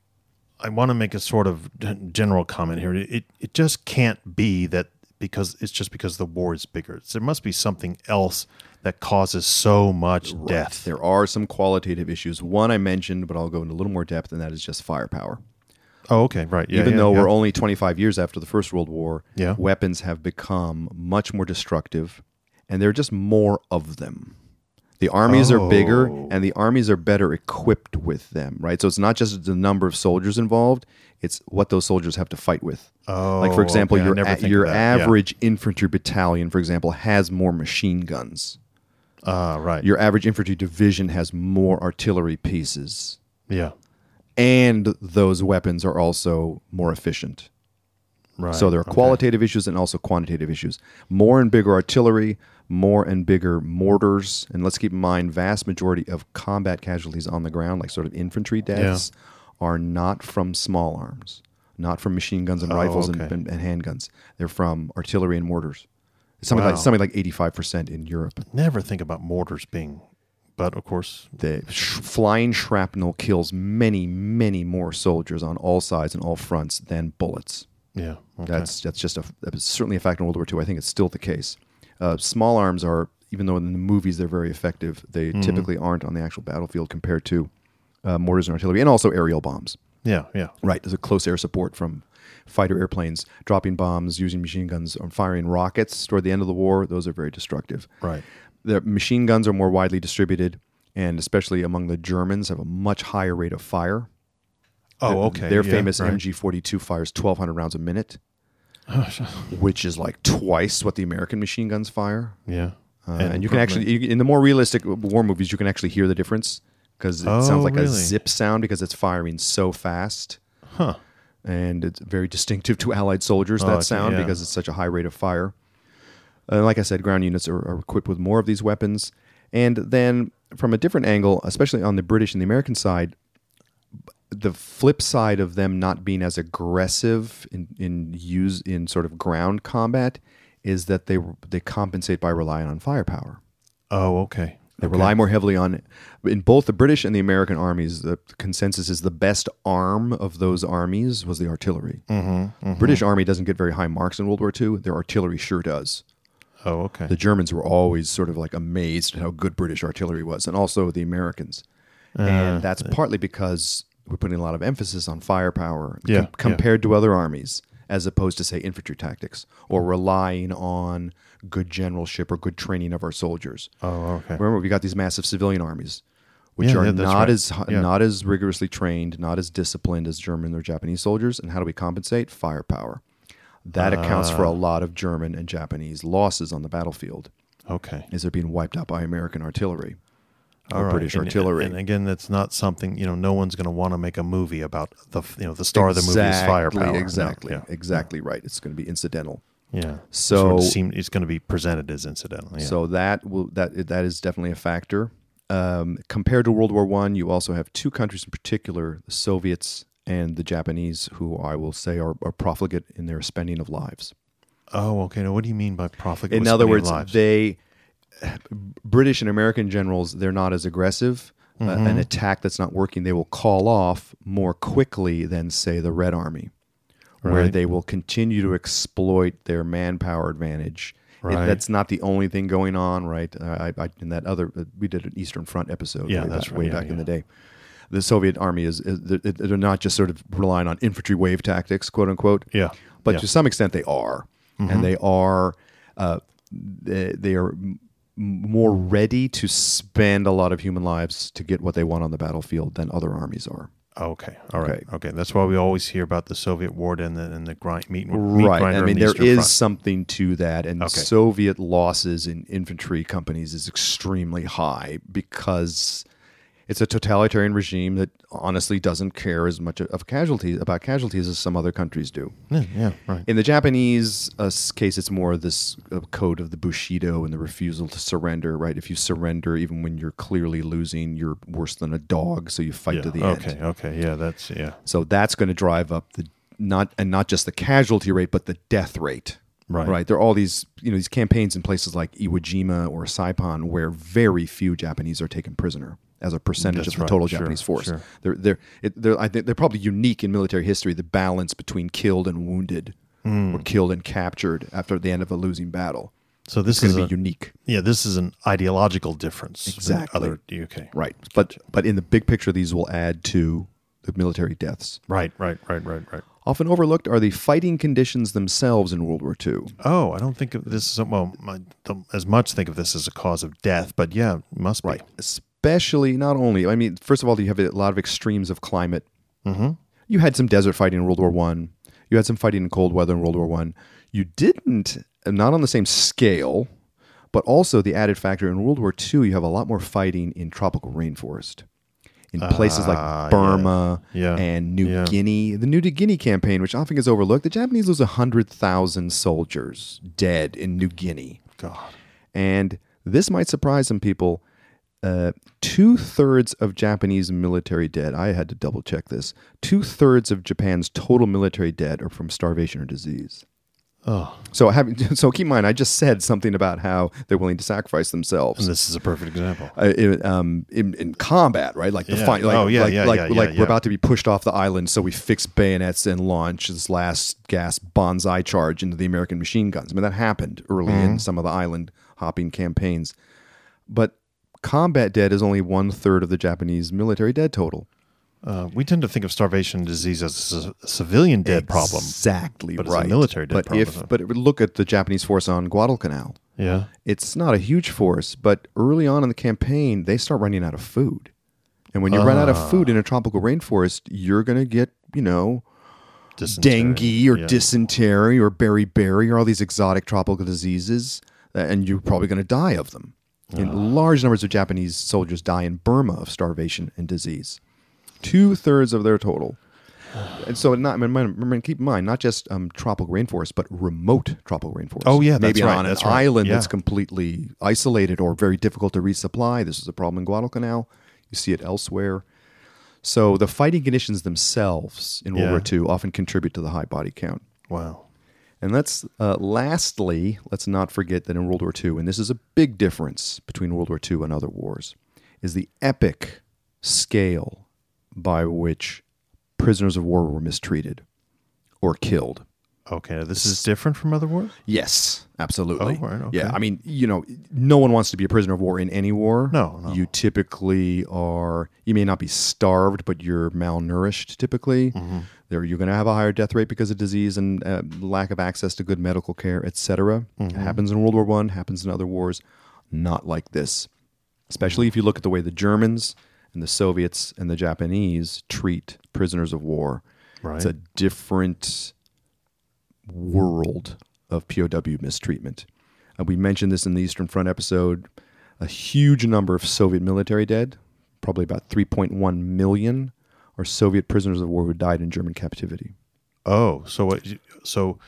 I want to make a sort of general comment here. It it just can't be that because it's just because the war is bigger. There must be something else that causes so much death. There are some qualitative issues. One I mentioned, but I'll go into a little more depth, and that is just firepower. Oh, okay, right. Yeah, Even yeah, though yeah. we're only twenty-five years after the First World War, Yeah. weapons have become much more destructive, and there are just more of them. The armies are bigger, Oh. and the armies are better equipped with them, right? So it's not just the number of soldiers involved; it's what those soldiers have to fight with. Oh, like for example, okay, I your never a- think your of that. Yeah. average infantry battalion, for example, has more machine guns. Ah, right. Your average infantry division has more artillery pieces. yeah. And those weapons are also more efficient. Right. So there are okay. qualitative issues and also quantitative issues. More and bigger artillery, more and bigger mortars. And let's keep in mind, vast majority of combat casualties on the ground, like sort of infantry deaths, are not from small arms, not from machine guns and Oh, rifles and, okay. and, and handguns. They're from artillery and mortars. It's something, Wow. like, something like eighty-five percent in Europe. Never think about mortars being, but of course, The sh- flying shrapnel kills many, many more soldiers on all sides and all fronts than bullets. yeah. Okay. That's that's just a that was certainly a fact in World War Two. I think it's still the case. Uh, small arms are, even though in the movies they're very effective, they mm-hmm. typically aren't on the actual battlefield compared to uh, mortars and artillery, and also aerial bombs. Yeah, yeah. Right, there's a close air support from fighter airplanes, dropping bombs, using machine guns, or firing rockets toward the end of the war. Those are very destructive. Right. The machine guns are more widely distributed, and especially among the Germans, have a much higher rate of fire. Oh, okay. Their yeah, famous right. M G forty-two fires twelve hundred rounds a minute, which is like twice what the American machine guns fire. Yeah. Uh, and, and you can actually, you, in the more realistic war movies, you can actually hear the difference because it oh, sounds like really? a zip sound because it's firing so fast. Huh. And it's very distinctive to Allied soldiers, oh, that okay, sound, yeah. because it's such a high rate of fire. Uh, like I said, ground units are, are equipped with more of these weapons. And then from a different angle, especially on the British and the American side, the flip side of them not being as aggressive in, in use in sort of ground combat is that they they compensate by relying on firepower. Oh, okay. They okay. rely more heavily on, in both the British and the American armies, the consensus is the best arm of those armies was the artillery. Mm-hmm, mm-hmm. British army doesn't get very high marks in World War Two. Their artillery sure does. Oh, okay. The Germans were always sort of like amazed at how good British artillery was, and also the Americans. Uh, and that's partly because we're putting a lot of emphasis on firepower yeah, com- compared yeah. to other armies, as opposed to, say, infantry tactics, or relying on good generalship or good training of our soldiers. Oh, okay. Remember, we got these massive civilian armies, which yeah, are yeah, not right. as yeah. not as rigorously trained, not as disciplined as German or Japanese soldiers. And how do we compensate? Firepower. That uh, accounts for a lot of German and Japanese losses on the battlefield. Okay. Is they're being wiped out by American artillery or All right. British and, artillery. And again, that's not something, you know, no one's going to want to make a movie about the, you know, the star exactly, of the movie is firepower. Exactly. No, yeah. Exactly right. It's going to be incidental. Yeah. So sort of seem, it's going to be presented as incidental. Yeah. So that will that that is definitely a factor. Um, compared to World War One, you also have two countries in particular, the Soviets and the Japanese, who I will say are, are profligate in their spending of lives. Oh, okay. Now, what do you mean by profligate? In other words, they British and American generals, they're not as aggressive. Mm-hmm. Uh, an attack that's not working, they will call off more quickly than, say, the Red Army, right. where they will continue to exploit their manpower advantage. Right. It, that's not the only thing going on, right? Uh, I, I, in that other, uh, we did an Eastern Front episode yeah, way, that's back, right. way yeah, back yeah. in the day. The Soviet army is, is they're not just sort of relying on infantry wave tactics, quote unquote. Yeah. But yeah. to some extent they are. Mm-hmm. And they are uh, they, they are m- more ready to spend a lot of human lives to get what they want on the battlefield than other armies are. Okay, all right, okay. okay. That's why we always hear about the Soviet war and the and the grind, meat, meat right. grinder. I mean, the there Eastern is Front. something to that, and okay. Soviet losses in infantry companies is extremely high because it's a totalitarian regime that honestly doesn't care as much of casualties about casualties as some other countries do. Yeah, yeah, right. In the Japanese uh, case, it's more this uh, code of the Bushido and the refusal to surrender, right? If you surrender, even when you're clearly losing, you're worse than a dog, so you fight yeah. to the okay, end. Okay, okay, yeah, that's, yeah. So that's going to drive up the, not and not just the casualty rate, but the death rate. Right. Right. There are all these, you know, these campaigns in places like Iwo Jima or Saipan where very few Japanese are taken prisoner as a percentage That's of the right. total Sure, Japanese force. sure. They're they're it, they're I think they're probably unique in military history, the balance between killed and wounded mm. or killed and captured after the end of a losing battle. So this it's is going to a, be unique. Yeah, this is an ideological difference. Exactly. Other, okay. Right. But but in the big picture, these will add to the military deaths. Right, right, right, right, right. Often overlooked are the fighting conditions themselves in World War Two. Oh, I don't think of this as, well, I don't as much think of this as a cause of death, but yeah, it must be. Right. Especially, not only, I mean, first of all, you have a lot of extremes of climate. Mm-hmm. You had some desert fighting in World War One. You had some fighting in cold weather in World War One. You didn't, not on the same scale, but also the added factor in World War Two, you have a lot more fighting in tropical rainforest. In places like Ah, Burma yeah. Yeah. and New Yeah. Guinea. The New Guinea campaign, which often gets overlooked, the Japanese lose one hundred thousand soldiers dead in New Guinea. God. And this might surprise some people. Uh, two-thirds of Japanese military dead, I had to double-check this, two-thirds of Japan's total military dead are from starvation or disease. Oh, So having, so keep in mind, I just said something about how they're willing to sacrifice themselves. and this is a perfect example. Uh, in, um, in, in combat, right? Like the Yeah. fight, like, Oh, yeah, like, yeah, like, yeah, like yeah, we're yeah. about to be pushed off the island, so we fix bayonets and launch this last gas bonsai charge into the American machine guns. I mean, that happened early Mm-hmm. in some of the island hopping campaigns. But combat dead is only one third of the Japanese military dead total. Uh, we tend to think of starvation and disease as a c- civilian dead problem. Exactly But it's a right. military dead but problem, If, though. but look at the Japanese force on Guadalcanal. Yeah. It's not a huge force, but early on in the campaign, they start running out of food. And when you run out of food in a tropical rainforest, you're going to get, you know, Dysentery. dengue or Yeah. dysentery or beriberi or all these exotic tropical diseases, uh, and you're probably going to die of them. And large numbers of Japanese soldiers die in Burma of starvation and disease. Two-thirds of their total. And so, not, I mean, remember, keep in mind, not just um, tropical rainforest, but remote tropical rainforest. Oh, yeah, that's Maybe right, on an that's right. island Yeah. that's completely isolated or very difficult to resupply. This is a problem in Guadalcanal. You see it elsewhere. So the fighting conditions themselves in World Yeah. War Two often contribute to the high body count. Wow. And let's, uh, lastly, let's not forget that in World War Two, and this is a big difference between World War Two and other wars, is the epic scale by which prisoners of war were mistreated or killed. Okay, this is different from other wars? Yes, absolutely. Oh, right, okay. Yeah, I mean, you know, no one wants to be a prisoner of war in any war. No, no. You typically are, you may not be starved, but you're malnourished typically. Mm-hmm. There, you're going to have a higher death rate because of disease and uh, lack of access to good medical care, et cetera. Mm-hmm. It happens in World War One, happens in other wars. Not like this. Especially if you look at the way the Germans and the Soviets and the Japanese treat prisoners of war. Right. It's a different world of P O W mistreatment. Uh, we mentioned this in the Eastern Front episode. A huge number of Soviet military dead, probably about three point one million, are Soviet prisoners of war who died in German captivity. Oh, so what? you- So,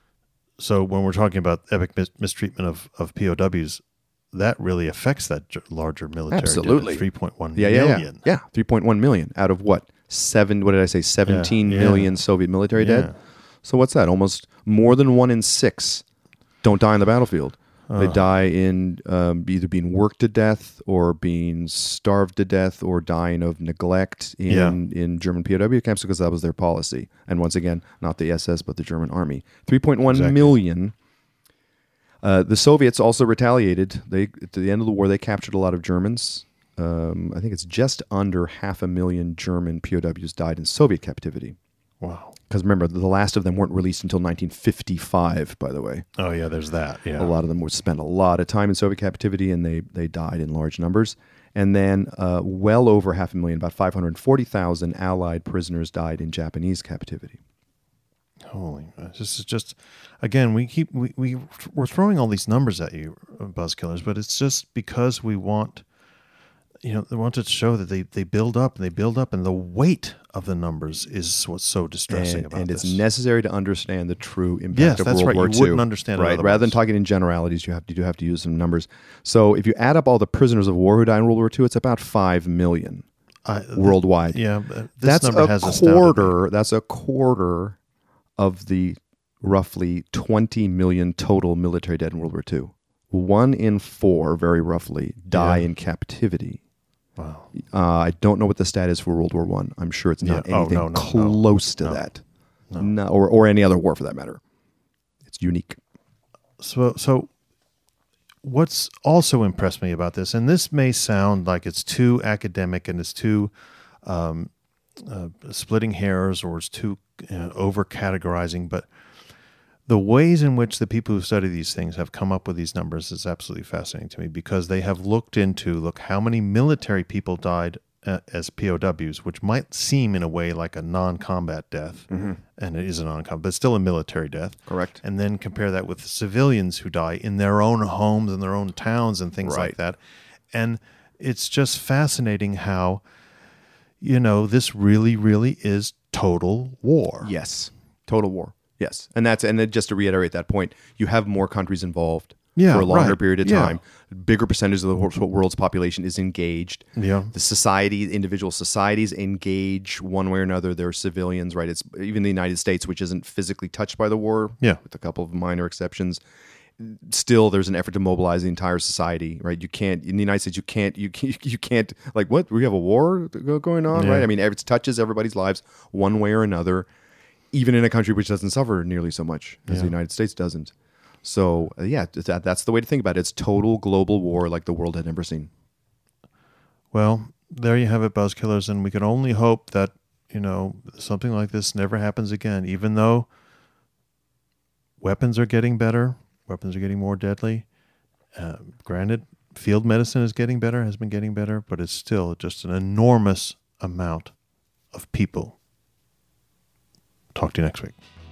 so when we're talking about epic mis- mistreatment of, of P O Ws, that really affects that j- larger military. Absolutely. three point one Yeah, yeah, million. yeah. Yeah, three point one million out of what? Seven, what did I say? seventeen yeah. million Soviet military Yeah. dead? So what's that? Almost more than one in six don't die on the battlefield. They die in um, either being worked to death or being starved to death or dying of neglect in, in German P O W camps because that was their policy. And once again, not the S S, but the German army. three point one Exactly. million. Uh, the Soviets also retaliated. They at the end of the war, they captured a lot of Germans. Um, I think it's just under half a million German P O Ws died in Soviet captivity. Wow. Because remember, the last of them weren't released until nineteen fifty-five, by the way. Oh yeah, there's that. Yeah. A lot of them would spend a lot of time in Soviet captivity, and they, they died in large numbers. And then uh, well over half a million, about five hundred forty thousand Allied prisoners died in Japanese captivity. Holy, this is just, again, we keep we we we're throwing all these numbers at you, Buzzkillers, but it's just because we want, you know, they want to show that they they build up and they build up, and the weight of the numbers is what's so distressing And, about and this. it's necessary to understand the true impact Yes, of that's World right. War You Two. wouldn't understand it right? Rather than otherwise. talking in generalities, you have to, you do have to use some numbers. So if you add up all the prisoners of war who died in World War Two, it's about five million I- th- worldwide. Yeah, but this That's number a has astounded me. quarter. That's a quarter of the roughly twenty million total military dead in World War Two. One in four, very roughly, die Yeah. in captivity. Wow. Uh, I don't know what the stat is for World War One. I'm sure it's not Yeah. Oh, anything no, no, no. close to No. that. No. or or any other war for that matter. It's unique. So, so what's also impressed me about this, and this may sound like it's too academic and it's too um, uh, splitting hairs or it's too uh, over categorizing, but the ways in which the people who study these things have come up with these numbers is absolutely fascinating to me because they have looked into, look, how many military people died uh, as P O Ws, which might seem in a way like a non-combat death, and it is a non-combat, but still a military death. Correct. And then compare that with civilians who die in their own homes and their own towns and things Right. like that. And it's just fascinating how, you know, this really, really is total war. Yes. Total war. Yes. And that's and then just to reiterate that point, you have more countries involved. Yeah, for a longer right. period of Yeah. time. Bigger percentage of the wor- world's population is engaged. Yeah. The society, individual societies engage one way or another. They're civilians, right? It's even the United States, which isn't physically touched by the war, Yeah. with a couple of minor exceptions. Still, there's an effort to mobilize the entire society, right? You can't in the United States. You can't. You can't, you can't like what? We have a war go- going on, Yeah. right? I mean, it touches everybody's lives one way or another, even in a country which doesn't suffer nearly so much as Yeah. the United States doesn't. So uh, yeah, that, that's the way to think about it. It's total global war like the world had never seen. Well, there you have it, Buzzkillers, and we can only hope that, you know, something like this never happens again, even though weapons are getting better, weapons are getting more deadly. Uh, granted, field medicine is getting better, has been getting better, but it's still just an enormous amount of people. Talk to you next week.